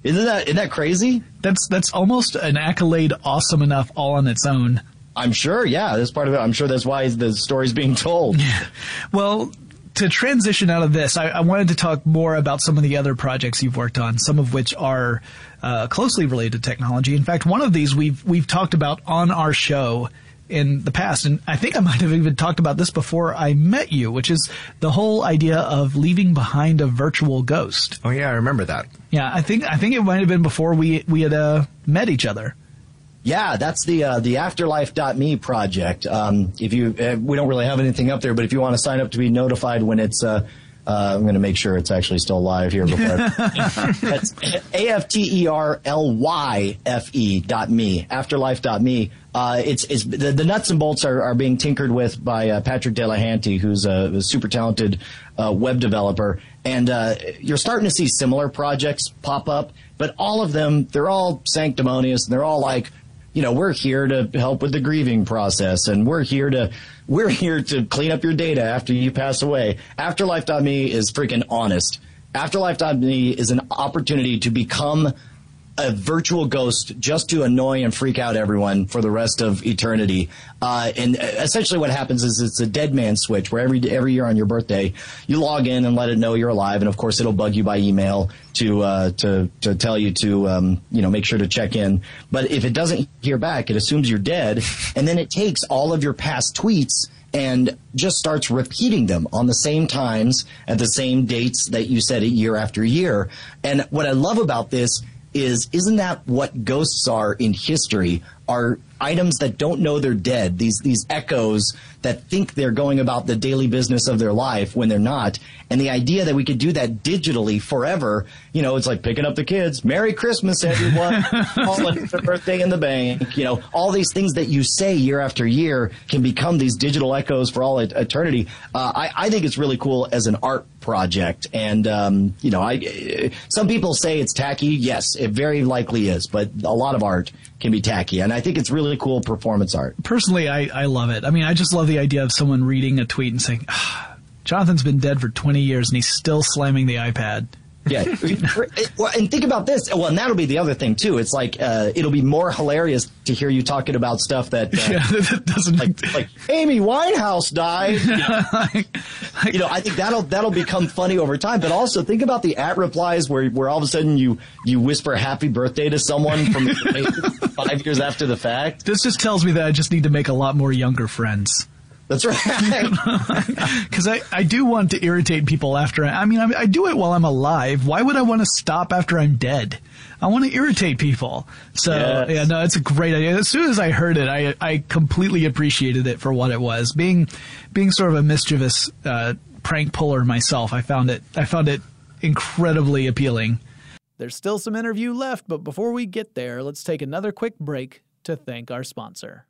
E: Isn't that isn't that crazy?
G: That's that's almost an accolade awesome enough all on its own.
E: I'm sure, yeah, that's part of it. I'm sure that's why the story's being told.
G: Well, to transition out of this, I, I wanted to talk more about some of the other projects you've worked on, some of which are uh, closely related to technology. In fact, one of these we've we've talked about on our show in the past, and I think I might have even talked about this before I met you, which is the whole idea of leaving behind a virtual ghost.
F: Oh yeah, I remember that.
G: Yeah, I think I think it might have been before we we had uh, met each other.
E: Yeah, that's the uh, the afterlife dot me project. Um, if you uh, we don't really have anything up there, but if you want to sign up to be notified when it's, uh, uh, I'm going to make sure it's actually still live here before. I, that's A F T E R L Y F E dot me, afterlife dot me. Uh, it's it's the, the nuts and bolts are, are being tinkered with by uh, Patrick Delahanty, who's a, a super talented uh, web developer, and uh, you're starting to see similar projects pop up, but all of them, they're all sanctimonious, and they're all like, you know, we're here to help with the grieving process, and we're here to we're here to clean up your data after you pass away. afterlife dot me is freaking honest. afterlife dot me is an opportunity to become a virtual ghost just to annoy and freak out everyone for the rest of eternity. Uh, and essentially what happens is it's a dead man switch where every every year on your birthday, you log in and let it know you're alive. And of course, it'll bug you by email to uh, to to tell you to um, you know make sure to check in. But if it doesn't hear back, it assumes you're dead, and then it takes all of your past tweets and just starts repeating them on the same times at the same dates that you said it year after year. And what I love about this is, isn't that what ghosts are in history? Are items that don't know they're dead, these these echoes that think they're going about the daily business of their life when they're not. And the idea that we could do that digitally forever, you know, it's like picking up the kids. Merry Christmas, everyone. All a birthday in the bank. You know, all these things that you say year after year can become these digital echoes for all eternity. Uh, I, I think it's really cool as an art project. And, um, you know, I some people say it's tacky. Yes, it very likely is. But a lot of art can be tacky. And I think it's really cool performance art.
G: Personally, I, I love it. I mean, I just love the idea of someone reading a tweet and saying, ah, Jonathan's been dead for twenty years and he's still slamming the iPad.
E: Yeah. Well, and think about this. Well, and that'll be the other thing, too. It's like uh, it'll be more hilarious to hear you talking about stuff that, uh,
G: yeah, that doesn't
E: like, like Amy Winehouse died. You know, like, you know, I think that'll that'll become funny over time. But also think about the at replies where where all of a sudden you you whisper happy birthday to someone from five years after the fact.
G: This just tells me that I just need to make a lot more younger friends.
E: That's right.
G: Because I, I do want to irritate people after I, I mean, I, I do it while I'm alive. Why would I want to stop after I'm dead? I want to irritate people. So, yes. yeah, no, it's a great idea. As soon as I heard it, I, I completely appreciated it for what it was. Being, being sort of a mischievous, uh, prank puller myself, I found it, I found it incredibly appealing.
B: There's still some interview left, but before we get there, let's take another quick break to thank our sponsor.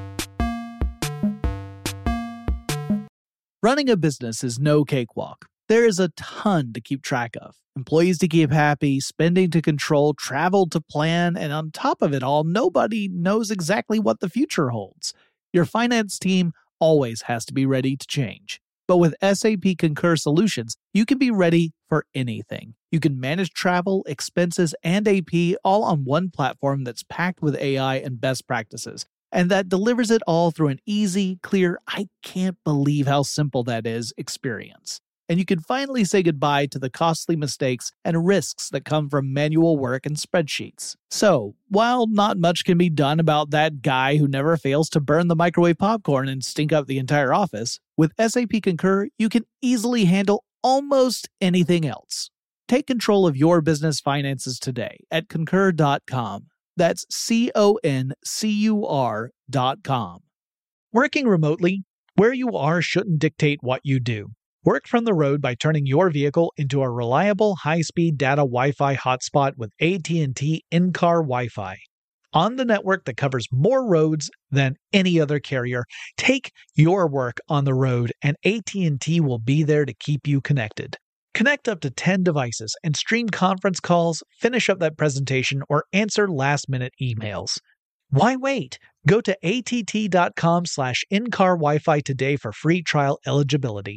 B: Running a business is no cakewalk. There is a ton to keep track of. Employees to keep happy, spending to control, travel to plan, and on top of it all, nobody knows exactly what the future holds. Your finance team always has to be ready to change. But with S A P Concur Solutions, you can be ready for anything. You can manage travel, expenses, and A P all on one platform that's packed with A I and best practices. And that delivers it all through an easy, clear, I can't believe how simple that is experience. And you can finally say goodbye to the costly mistakes and risks that come from manual work and spreadsheets. So, while not much can be done about that guy who never fails to burn the microwave popcorn and stink up the entire office, with S A P Concur, you can easily handle almost anything else. Take control of your business finances today at concur dot com. That's C O N C U R dot com.
A: Working remotely, where you are shouldn't dictate what you do. Work from the road by turning your vehicle into a reliable high-speed data Wi-Fi hotspot with A T and T in-car Wi-Fi. On the network that covers more roads than any other carrier, take your work on the road and A T and T will be there to keep you connected. Connect up to ten devices and stream conference calls, finish up that presentation, or answer last-minute emails. Why wait? Go to att dot com slash in-car Wi-Fi today for free trial eligibility.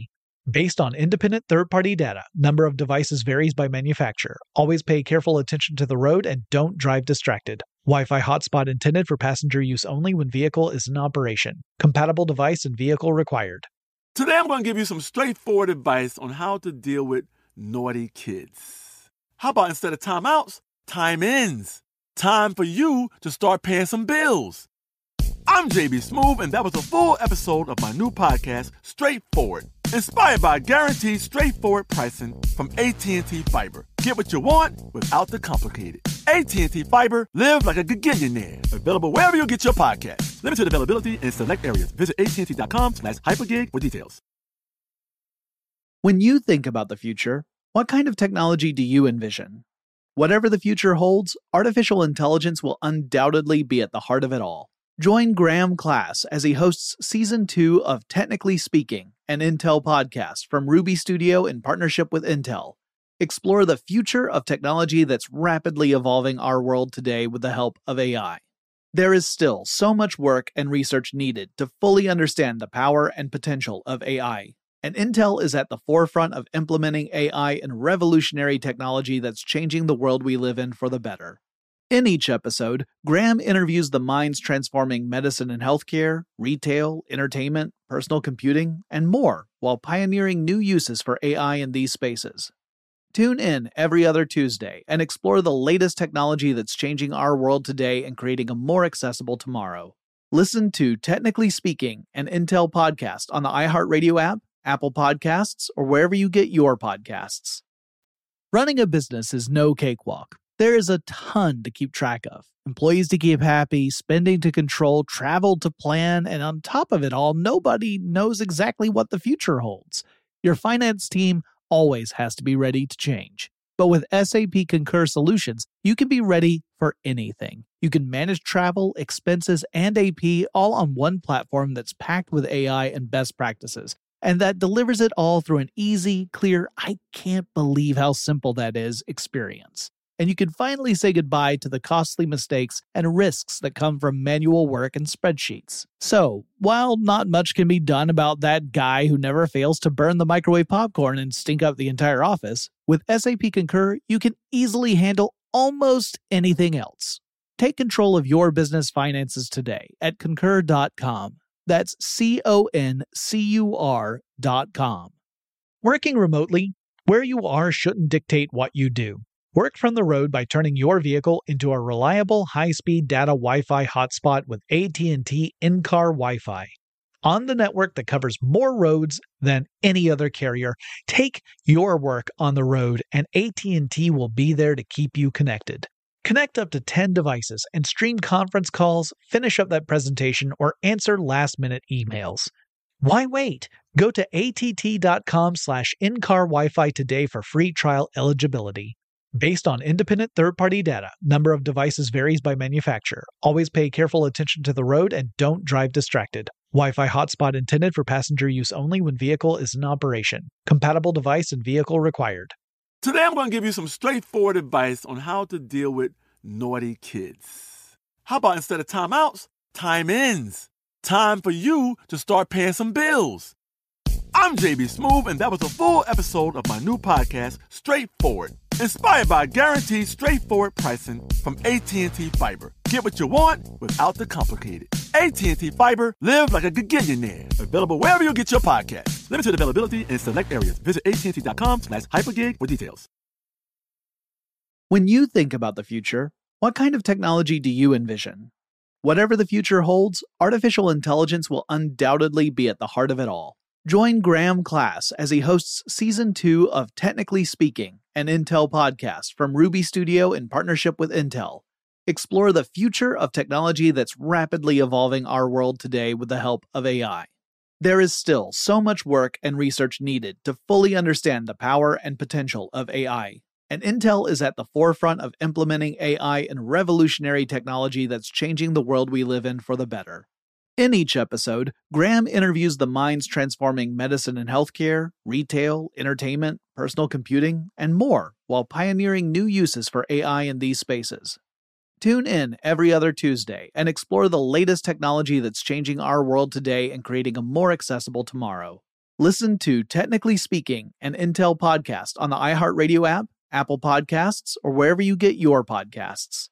A: Based on independent third-party data, number of devices varies by manufacturer. Always pay careful attention to the road and don't drive distracted. Wi-Fi hotspot intended for passenger use only when vehicle is in operation. Compatible device and vehicle required.
C: Today I'm going to give you some straightforward advice on how to deal with naughty kids. How about instead of timeouts, time-ins? Time for you to start paying some bills. I'm J B Smoove, and that was a full episode of my new podcast, Straightforward, inspired by guaranteed straightforward pricing from A T and T Fiber. Get what you want without the complicated. A T and T Fiber, live like a gigillionaire. Available wherever you get your podcast. Limited availability in select areas. Visit att.com slash hypergig for details.
B: When you think about the future, what kind of technology do you envision? Whatever the future holds, artificial intelligence will undoubtedly be at the heart of it all. Join Graham Class as he hosts Season two of Technically Speaking, an Intel podcast from Ruby Studio in partnership with Intel. Explore the future of technology that's rapidly evolving our world today with the help of A I. There is still so much work and research needed to fully understand the power and potential of A I, and Intel is at the forefront of implementing A I in revolutionary technology that's changing the world we live in for the better. In each episode, Graham interviews the minds transforming medicine and healthcare, retail, entertainment, personal computing, and more, while pioneering new uses for A I in these spaces. Tune in every other Tuesday and explore the latest technology that's changing our world today and creating a more accessible tomorrow. Listen to Technically Speaking, an Intel podcast on the iHeartRadio app, Apple Podcasts, or wherever you get your podcasts. Running a business is no cakewalk. There is a ton to keep track of. Employees to keep happy, spending to control, travel to plan, and on top of it all, nobody knows exactly what the future holds. Your finance team always has to be ready to change. But with S A P Concur Solutions, you can be ready for anything. You can manage travel, expenses, and A P all on one platform that's packed with A I and best practices, and that delivers it all through an easy, clear, I can't believe how simple that is experience. And you can finally say goodbye to the costly mistakes and risks that come from manual work and spreadsheets. So, while not much can be done about that guy who never fails to burn the microwave popcorn and stink up the entire office, with S A P Concur, you can easily handle almost anything else. Take control of your business finances today at concur dot com. That's C O N C U R dot com.
A: Working remotely, where you are shouldn't dictate what you do. Work from the road by turning your vehicle into a reliable high-speed data Wi-Fi hotspot with A T and T in-car Wi-Fi. On the network that covers more roads than any other carrier, take your work on the road and A T and T will be there to keep you connected. Connect up to ten devices and stream conference calls, finish up that presentation, or answer last-minute emails. Why wait? Go to att.com slash in-car Wi-Fi today for free trial eligibility. Based on independent third-party data, number of devices varies by manufacturer. Always pay careful attention to the road and don't drive distracted. Wi-Fi hotspot intended for passenger use only when vehicle is in operation. Compatible device and vehicle required.
C: Today I'm going to give you some straightforward advice on how to deal with naughty kids. How about instead of timeouts, time-ins? Time for you to start paying some bills. I'm J B Smoove, and that was a full episode of my new podcast, Straightforward, inspired by guaranteed straightforward pricing from A T and T Fiber. Get what you want without the complicated. A T and T Fiber, live like a gigillionaire. Available wherever you get your podcast. Limited availability in select areas. Visit att.com slash hypergig for details.
B: When you think about the future, what kind of technology do you envision? Whatever the future holds, artificial intelligence will undoubtedly be at the heart of it all. Join Graham Class as he hosts Season two of Technically Speaking, an Intel podcast from Ruby Studio in partnership with Intel. Explore the future of technology that's rapidly evolving our world today with the help of A I. There is still so much work and research needed to fully understand the power and potential of A I, and Intel is at the forefront of implementing A I in revolutionary technology that's changing the world we live in for the better. In each episode, Graham interviews the minds transforming medicine and healthcare, retail, entertainment, personal computing, and more, while pioneering new uses for A I in these spaces. Tune in every other Tuesday and explore the latest technology that's changing our world today and creating a more accessible tomorrow. Listen to Technically Speaking, an Intel podcast on the iHeartRadio app, Apple Podcasts, or wherever you get your podcasts.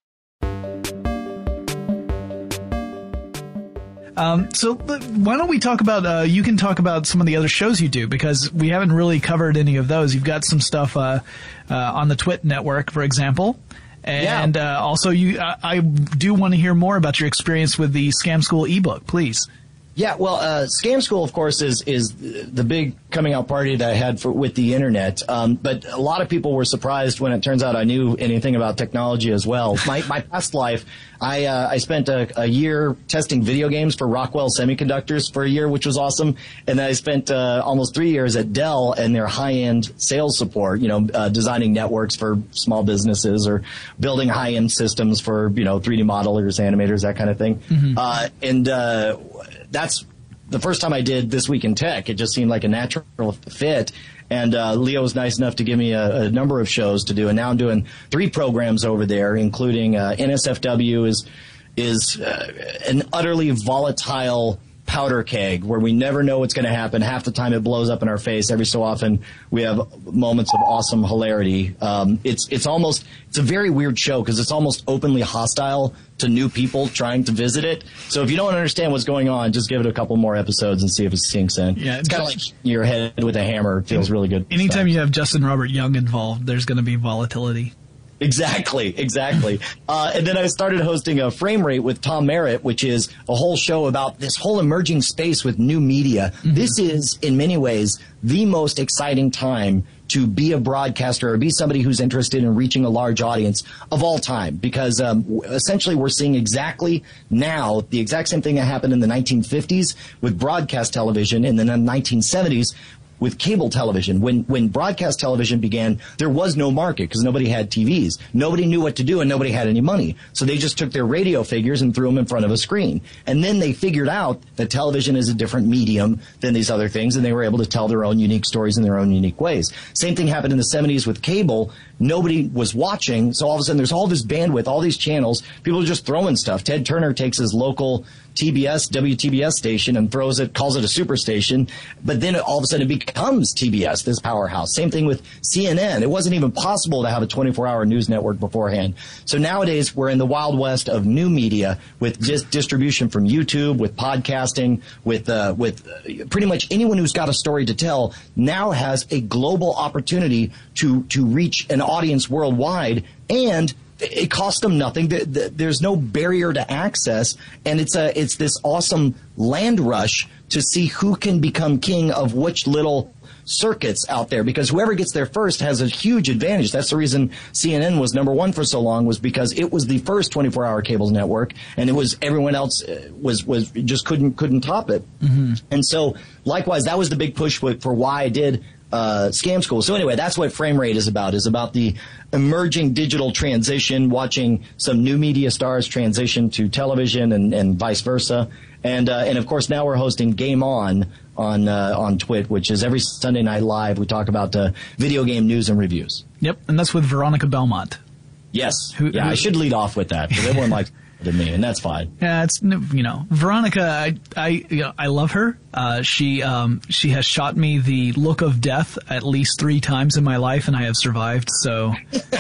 G: Um, so why don't we talk about, uh, you can talk about some of the other shows you do, because we haven't really covered any of those. You've got some stuff, uh, uh, on the Twit network, for example. And, yeah. uh, also you, I, I do want to hear more about your experience with the Scam School ebook, please.
E: Yeah, well, uh, Scam School, of course, is is the big coming out party that I had for, with the internet. Um, but a lot of people were surprised when it turns out I knew anything about technology as well. My my past life, I uh, I spent a, a year testing video games for Rockwell Semiconductors for a year, which was awesome. And then I spent uh, almost three years at Dell and their high-end sales support, you know, uh, designing networks for small businesses or building high-end systems for, you know, three D modelers, animators, that kind of thing. Mm-hmm. Uh, and uh that's the first time I did This Week in Tech. It just seemed like a natural fit. And uh, Leo was nice enough to give me a, a number of shows to do. And now I'm doing three programs over there, including uh, N S F W is is uh, an utterly volatile powder keg where we never know what's going to happen. Half the time it blows up in our face. Every so often we have moments of awesome hilarity. Um, it's it's almost it's a very weird show because it's almost openly hostile to new people trying to visit it. So if you don't understand what's going on, just give it a couple more episodes and see if it sinks in. Yeah, it's kind of like your head with a hammer. It feels really good.
G: Anytime
E: stuff.
G: You have Justin Robert Young involved, there's going to be volatility.
E: Exactly, exactly. uh, and then I started hosting a Frame Rate with Tom Merritt, which is a whole show about this whole emerging space with new media. Mm-hmm. This is, in many ways, the most exciting time to be a broadcaster or be somebody who's interested in reaching a large audience of all time, because um, essentially we're seeing exactly now the exact same thing that happened in the nineteen fifties with broadcast television and then in the nineteen seventies with cable television. When when broadcast television began, there was no market because nobody had T Vs. Nobody knew what to do and nobody had any money. So they just took their radio figures and threw them in front of a screen. And then they figured out that television is a different medium than these other things, and they were able to tell their own unique stories in their own unique ways. Same thing happened in the seventies with cable. Nobody was watching, so all of a sudden there's all this bandwidth, all these channels. People are just throwing stuff. Ted Turner takes his local T B S, W T B S station and throws it, calls it a superstation, but then all of a sudden it becomes T B S, this powerhouse. Same thing with C N N. It wasn't even possible to have a twenty-four hour news network beforehand. So nowadays we're in the wild west of new media with just distribution from YouTube, with podcasting, with uh, with uh, pretty much anyone who's got a story to tell now has a global opportunity to to reach an audience worldwide, and it costs them nothing. There's no barrier to access, and it's a it's this awesome land rush to see who can become king of which little circuits out there, because whoever gets there first has a huge advantage. That's the reason C N N was number one for so long, was because it was the first twenty-four hour cable network, and it was everyone else was was just couldn't couldn't top it. Mm-hmm. And so likewise, that was the big push for, for why I did Uh, Scam School. So anyway, that's what Frame Rate is about, is about the emerging digital transition, watching some new media stars transition to television and, and vice versa. And, uh, and of course now we're hosting Game On on, uh, on Twit, which is every Sunday night live. We talk about, uh, video game news and reviews.
G: Yep. And that's with Veronica Belmont.
E: Yes.
G: Who,
E: yeah,
G: who,
E: I should lead off with that because everyone likes to me, and that's fine.
G: Yeah, it's, you know, Veronica, I, I, you know, I love her. Uh, she, um, she has shot me the look of death at least three times in my life, and I have survived, so.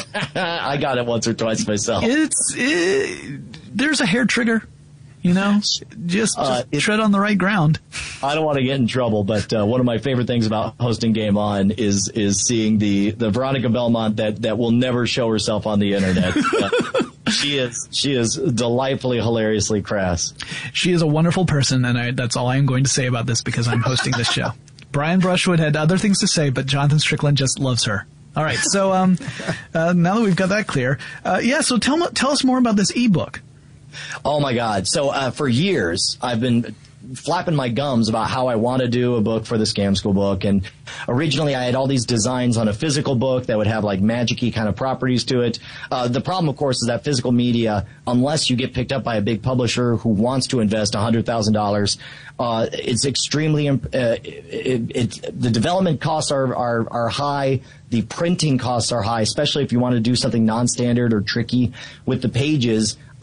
E: I got it once or twice myself.
G: It's, it, there's a hair trigger, you know, just, just
E: uh, it,
G: tread on the right ground.
E: I don't want to get in trouble, but uh, one of my favorite things about hosting Game On is is seeing the, the Veronica Belmont that, that will never show herself on the internet. uh, She is she is delightfully, hilariously crass.
G: She is a wonderful person, and I, that's all I'm going to say about this because I'm hosting this show. Brian Brushwood had other things to say, but Jonathan Strickland just loves her. All right, so um, uh, now that we've got that clear, uh, yeah, so tell, tell us more about this ebook.
E: Oh, my God. So uh, for years, I've been flapping my gums about how I want to do a book for the Scam School book. And originally I had all these designs on a physical book that would have like magic-y kind of properties to it. Uh, the problem, of course, is that physical media, unless you get picked up by a big publisher who wants to invest one hundred thousand dollars, uh, it's extremely, uh, it, it, the development costs are, are, are high. The printing costs are high, especially if you want to do something non-standard or tricky with the pages.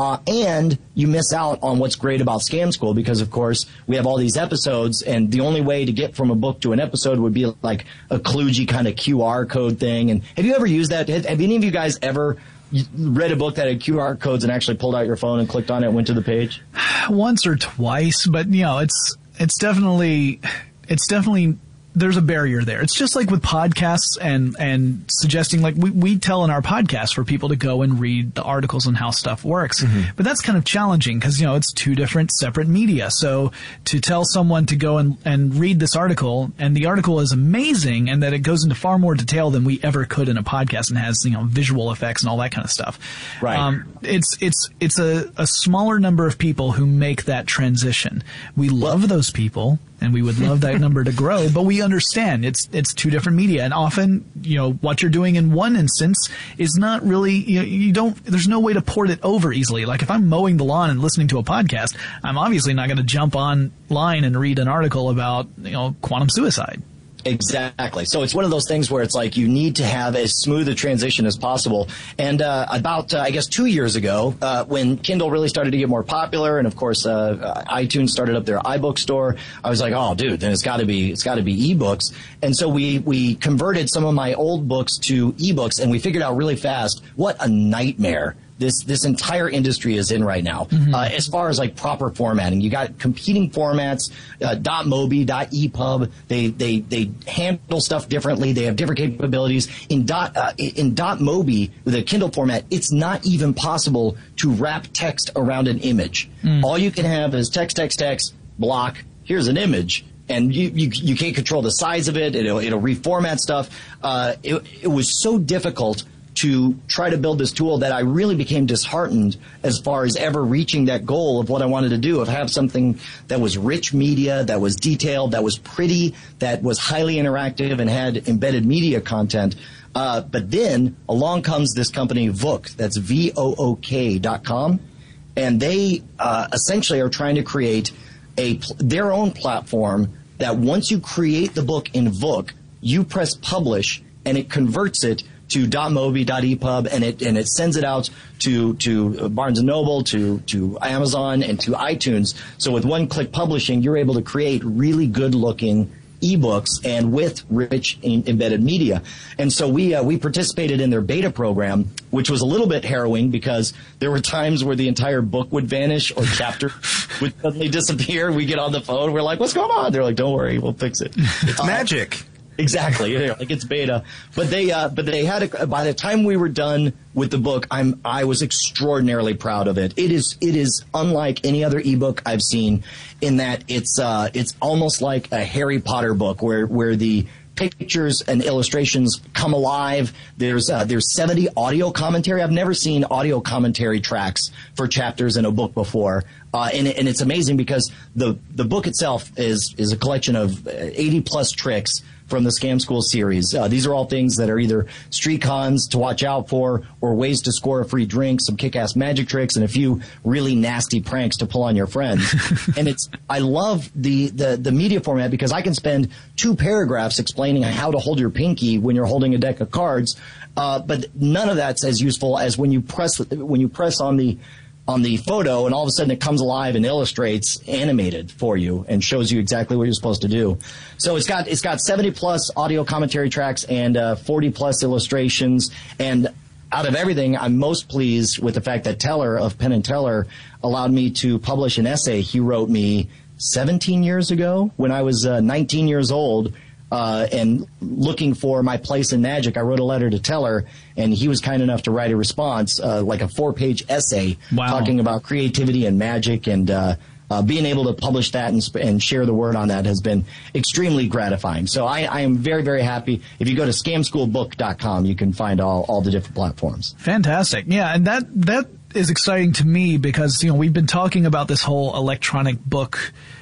E: Uh, and you miss out on what's great about Scam School because, of course, we have all these episodes, and the only way to get from a book to an episode would be like a kludgy kind of Q R code thing. And have you ever used that? Have, have any of you guys ever read a book that had Q R codes and actually pulled out your phone and clicked on it and went to the page?
G: Once or twice, but, you know, it's it's definitely it's definitely there's a barrier there. It's just like with podcasts and, and suggesting, like we, we tell in our podcast for people to go and read the articles on how stuff works. Mm-hmm. But that's kind of challenging because, you know, it's two different separate media. So to tell someone to go and, and read this article, and the article is amazing and that it goes into far more detail than we ever could in a podcast and has, you know, visual effects and all that kind of stuff.
E: Right. Um,
G: it's, it's, it's a, a smaller number of people who make that transition. We love those people. And we would love that number to grow, but we understand it's it's two different media, and often, you know, what you're doing in one instance is not really, you know, you don't. There's no way to port it over easily. Like if I'm mowing the lawn and listening to a podcast, I'm obviously not going to jump online and read an article about, you know, quantum suicide.
E: Exactly. So it's one of those things where it's like you need to have as smooth a transition as possible. And uh, about, uh, I guess, two years ago, uh, when Kindle really started to get more popular, and of course, uh, iTunes started up their iBook store, I was like, oh, dude, then it's got to be it's got to be ebooks. And so we we converted some of my old books to ebooks, and we figured out really fast what a nightmare this this entire industry is in right now. Mm-hmm. Uh, as far as like proper formatting, you got competing formats, uh, .mobi, .epub. They they they handle stuff differently. They have different capabilities. In dot uh, in .mobi, the Kindle format, it's not even possible to wrap text around an image. Mm. All you can have is text, text, text, block. Here's an image. And you, you you can't control the size of it. It'll it'll reformat stuff. Uh, it, it was so difficult to try to build this tool that I really became disheartened as far as ever reaching that goal of what I wanted to do, of have something that was rich media, that was detailed, that was pretty, that was highly interactive and had embedded media content. Uh, but then along comes this company, Vook, that's V O O K dot com, and they uh, essentially are trying to create a their own platform that once you create the book in Vook, you press publish and it converts it to .mobi, .epub, and it and it sends it out to to Barnes and Noble, to to Amazon, and to iTunes. So with one-click publishing, you're able to create really good-looking ebooks and with rich in, embedded media. And so we uh, we participated in their beta program, which was a little bit harrowing because there were times where the entire book would vanish or chapter would suddenly disappear. We get on the phone, we're like, "What's going on?" They're like, "Don't worry, we'll fix it."
F: It's uh, magic.
E: Exactly, like it's beta, but they uh, but they had a, by the time we were done with the book, I'm I was extraordinarily proud of it. It is it is unlike any other ebook I've seen, in that it's uh, it's almost like a Harry Potter book where where the pictures and illustrations come alive. There's uh, there's seventy audio commentary. I've never seen audio commentary tracks for chapters in a book before. Uh, and, and it's amazing because the, the book itself is, is a collection of eighty plus tricks from the Scam School series. Uh, these are all things that are either street cons to watch out for, or ways to score a free drink, some kick-ass magic tricks, and a few really nasty pranks to pull on your friends. And it's, I love the, the, the media format because I can spend two paragraphs explaining how to hold your pinky when you're holding a deck of cards. Uh, but none of that's as useful as when you press, when you press on the, on the photo, and all of a sudden it comes alive and illustrates animated for you and shows you exactly what you're supposed to do. So it's got it's got seventy plus audio commentary tracks and uh, forty plus illustrations. And out of everything, I'm most pleased with the fact that Teller of Penn and Teller allowed me to publish an essay he wrote me seventeen years ago when I was uh, nineteen years old. Uh, and looking for my place in magic, I wrote a letter to Teller, and he was kind enough to write a response, uh, like a four-page essay
G: wow.
E: talking about creativity and magic, and uh, uh, being able to publish that and, sp- and share the word on that has been extremely gratifying. So I, I am very, very happy. If you go to scam school book dot com, you can find all, all the different platforms.
G: Fantastic. Yeah, and that that is exciting to me because, you know, we've been talking about this whole electronic book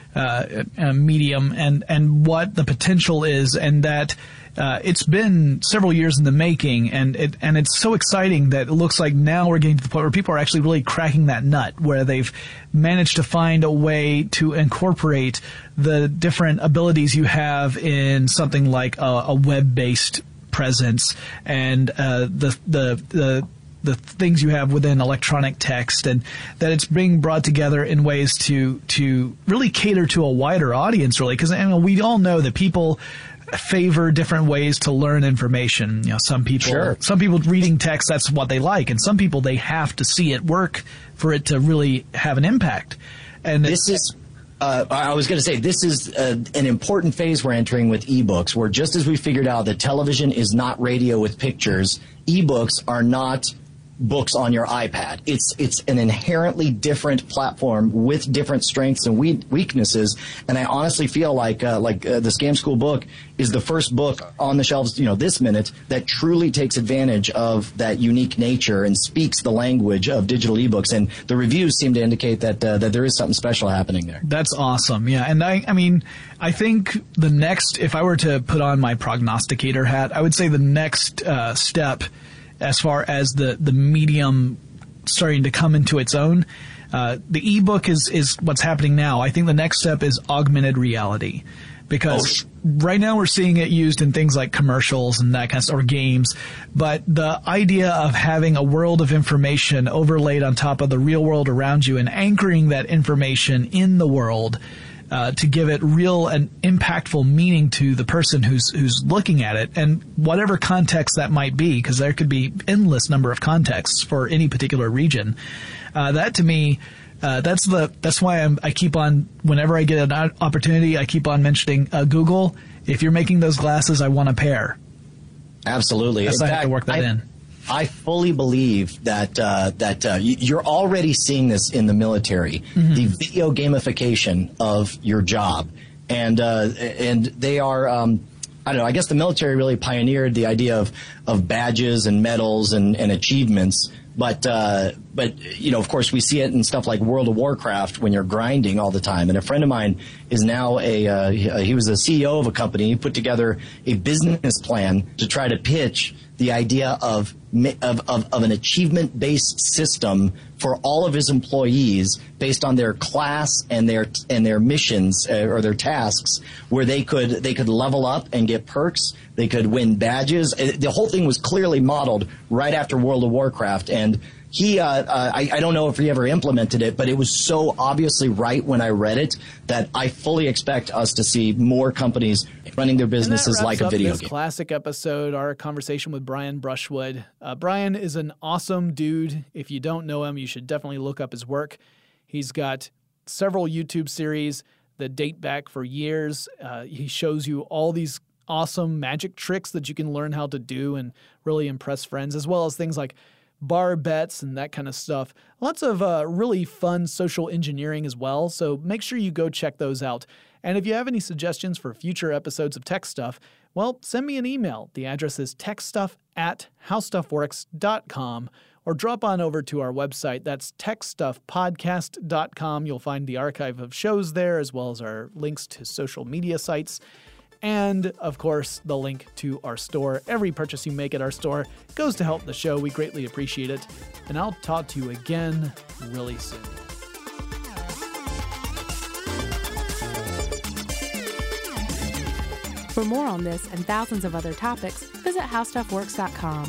G: Uh, uh, medium and, and what the potential is, and that uh, it's been several years in the making, and it and it's so exciting that it looks like now we're getting to the point where people are actually really cracking that nut, where they've managed to find a way to incorporate the different abilities you have in something like a, a web-based presence and uh, the the the the things you have within electronic text, and that it's being brought together in ways to to really cater to a wider audience, really, because I mean, we all know that people favor different ways to learn information. You know, some people,
E: Sure.
G: some people reading text, that's what they like, and some people they have to see it work for it to really have an impact. And
E: This is, uh, I was going to say, this is uh, an important phase we're entering with ebooks, where just as we figured out that television is not radio with pictures, ebooks are not books on your iPad. It's it's an inherently different platform with different strengths and we- weaknesses. And I honestly feel like uh, like uh, the Scam School book is the first book on the shelves, you know, this minute that truly takes advantage of that unique nature and speaks the language of digital ebooks. And the reviews seem to indicate that uh, that there is something special happening there.
G: That's awesome. Yeah. And I, I mean, I think the next, if I were to put on my prognosticator hat, I would say the next uh, step as far as the, the medium starting to come into its own, uh, the ebook is, is what's happening now. I think the next step is augmented reality, because oh. right now we're seeing it used in things like commercials and that kind of stuff, or games. But the idea of having a world of information overlaid on top of the real world around you and anchoring that information in the world Uh, to give it real and impactful meaning to the person who's who's looking at it, and whatever context that might be, because there could be endless number of contexts for any particular region. Uh, that to me, uh, that's the that's why I'm, I keep on, whenever I get an opportunity, I keep on mentioning uh, Google. If you're making those glasses, I want a pair.
E: Absolutely.
G: That's
E: in
G: I
E: fact,
G: have to work that
E: I,
G: in.
E: I fully believe that uh, that uh, you're already seeing this in the military, mm-hmm. the video gamification of your job, and uh, and they are. Um, I don't know. I guess the military really pioneered the idea of of badges and medals and, and achievements. But uh, but you know, of course, we see it in stuff like World of Warcraft when you're grinding all the time. And a friend of mine is now a uh, he was the C E O of a company. He put together a business plan to try to pitch the idea of of, of, of an achievement-based system for all of his employees based on their class and their and their missions uh, or their tasks, where they could they could level up and get perks. They could win badges. The whole thing was clearly modeled right after World of Warcraft, and he uh, uh, I, I don't know if he ever implemented it, but it was so obviously right when I read it that I fully expect us to see more companies running their businesses like a video
B: this
E: game.
B: Classic episode, our conversation with Brian Brushwood. Uh, Brian is an awesome dude. If you don't know him, you should definitely look up his work. He's got several YouTube series that date back for years. Uh, he shows you all these awesome magic tricks that you can learn how to do and really impress friends, as well as things like bar bets and that kind of stuff. Lots of uh, really fun social engineering as well, so make sure you go check those out. And if you have any suggestions for future episodes of Tech Stuff, well, send me an email. The address is techstuff at howstuffworks dot com, or drop on over to our website. That's tech stuff podcast dot com. You'll find the archive of shows there, as well as our links to social media sites. And, of course, the link to our store. Every purchase you make at our store goes to help the show. We greatly appreciate it. And I'll talk to you again really soon.
D: For more on this and thousands of other topics, visit how stuff works dot com.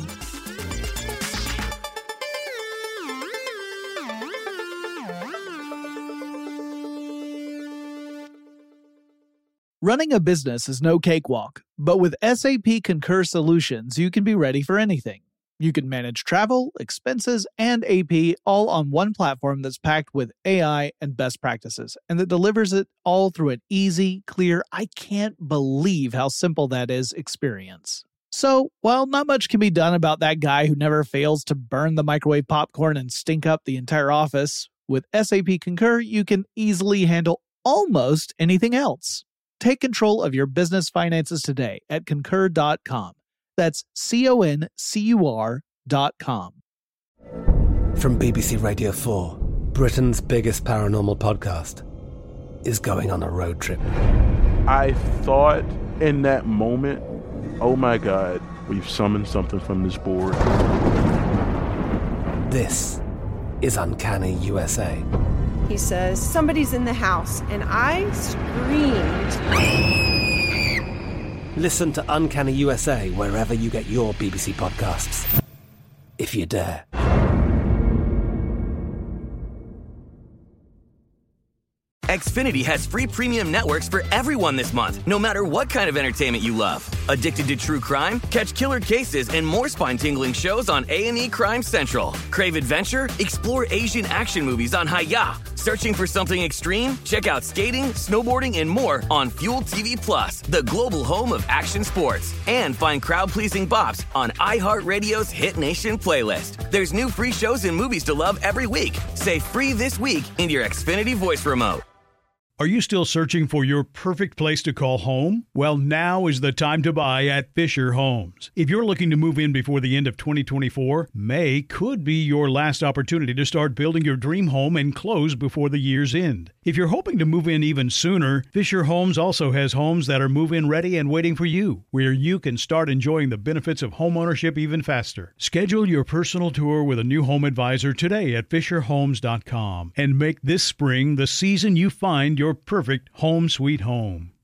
B: Running a business is no cakewalk, but with S A P Concur Solutions, you can be ready for anything. You can manage travel, expenses, and A P all on one platform that's packed with A I and best practices, and that delivers it all through an easy, clear, I can't believe how simple that is experience. So, while not much can be done about that guy who never fails to burn the microwave popcorn and stink up the entire office, with S A P Concur, you can easily handle almost anything else. Take control of your business finances today at concur dot com. That's C O N C U R dot com.
H: From B B C Radio four, Britain's biggest paranormal podcast is going on a road trip.
C: I thought in that moment, oh my God, we've summoned something from this board.
H: This is Uncanny U S A.
I: He says, somebody's in the house, and I screamed.
H: Listen to Uncanny U S A wherever you get your B B C podcasts, if you dare.
J: Xfinity has free premium networks for everyone this month, no matter what kind of entertainment you love. Addicted to true crime? Catch killer cases and more spine-tingling shows on A and E Crime Central. Crave adventure? Explore Asian action movies on Hi-Ya. Searching for something extreme? Check out skating, snowboarding, and more on Fuel T V Plus, the global home of action sports. And find crowd-pleasing bops on iHeartRadio's Hit Nation playlist. There's new free shows and movies to love every week. Say free this week in your Xfinity voice remote.
K: Are you still searching for your perfect place to call home? Well, now is the time to buy at Fisher Homes. If you're looking to move in before the end of twenty twenty-four, May could be your last opportunity to start building your dream home and close before the year's end. If you're hoping to move in even sooner, Fisher Homes also has homes that are move-in ready and waiting for you, where you can start enjoying the benefits of homeownership even faster. Schedule your personal tour with a new home advisor today at fisher homes dot com and make this spring the season you find your perfect home sweet home.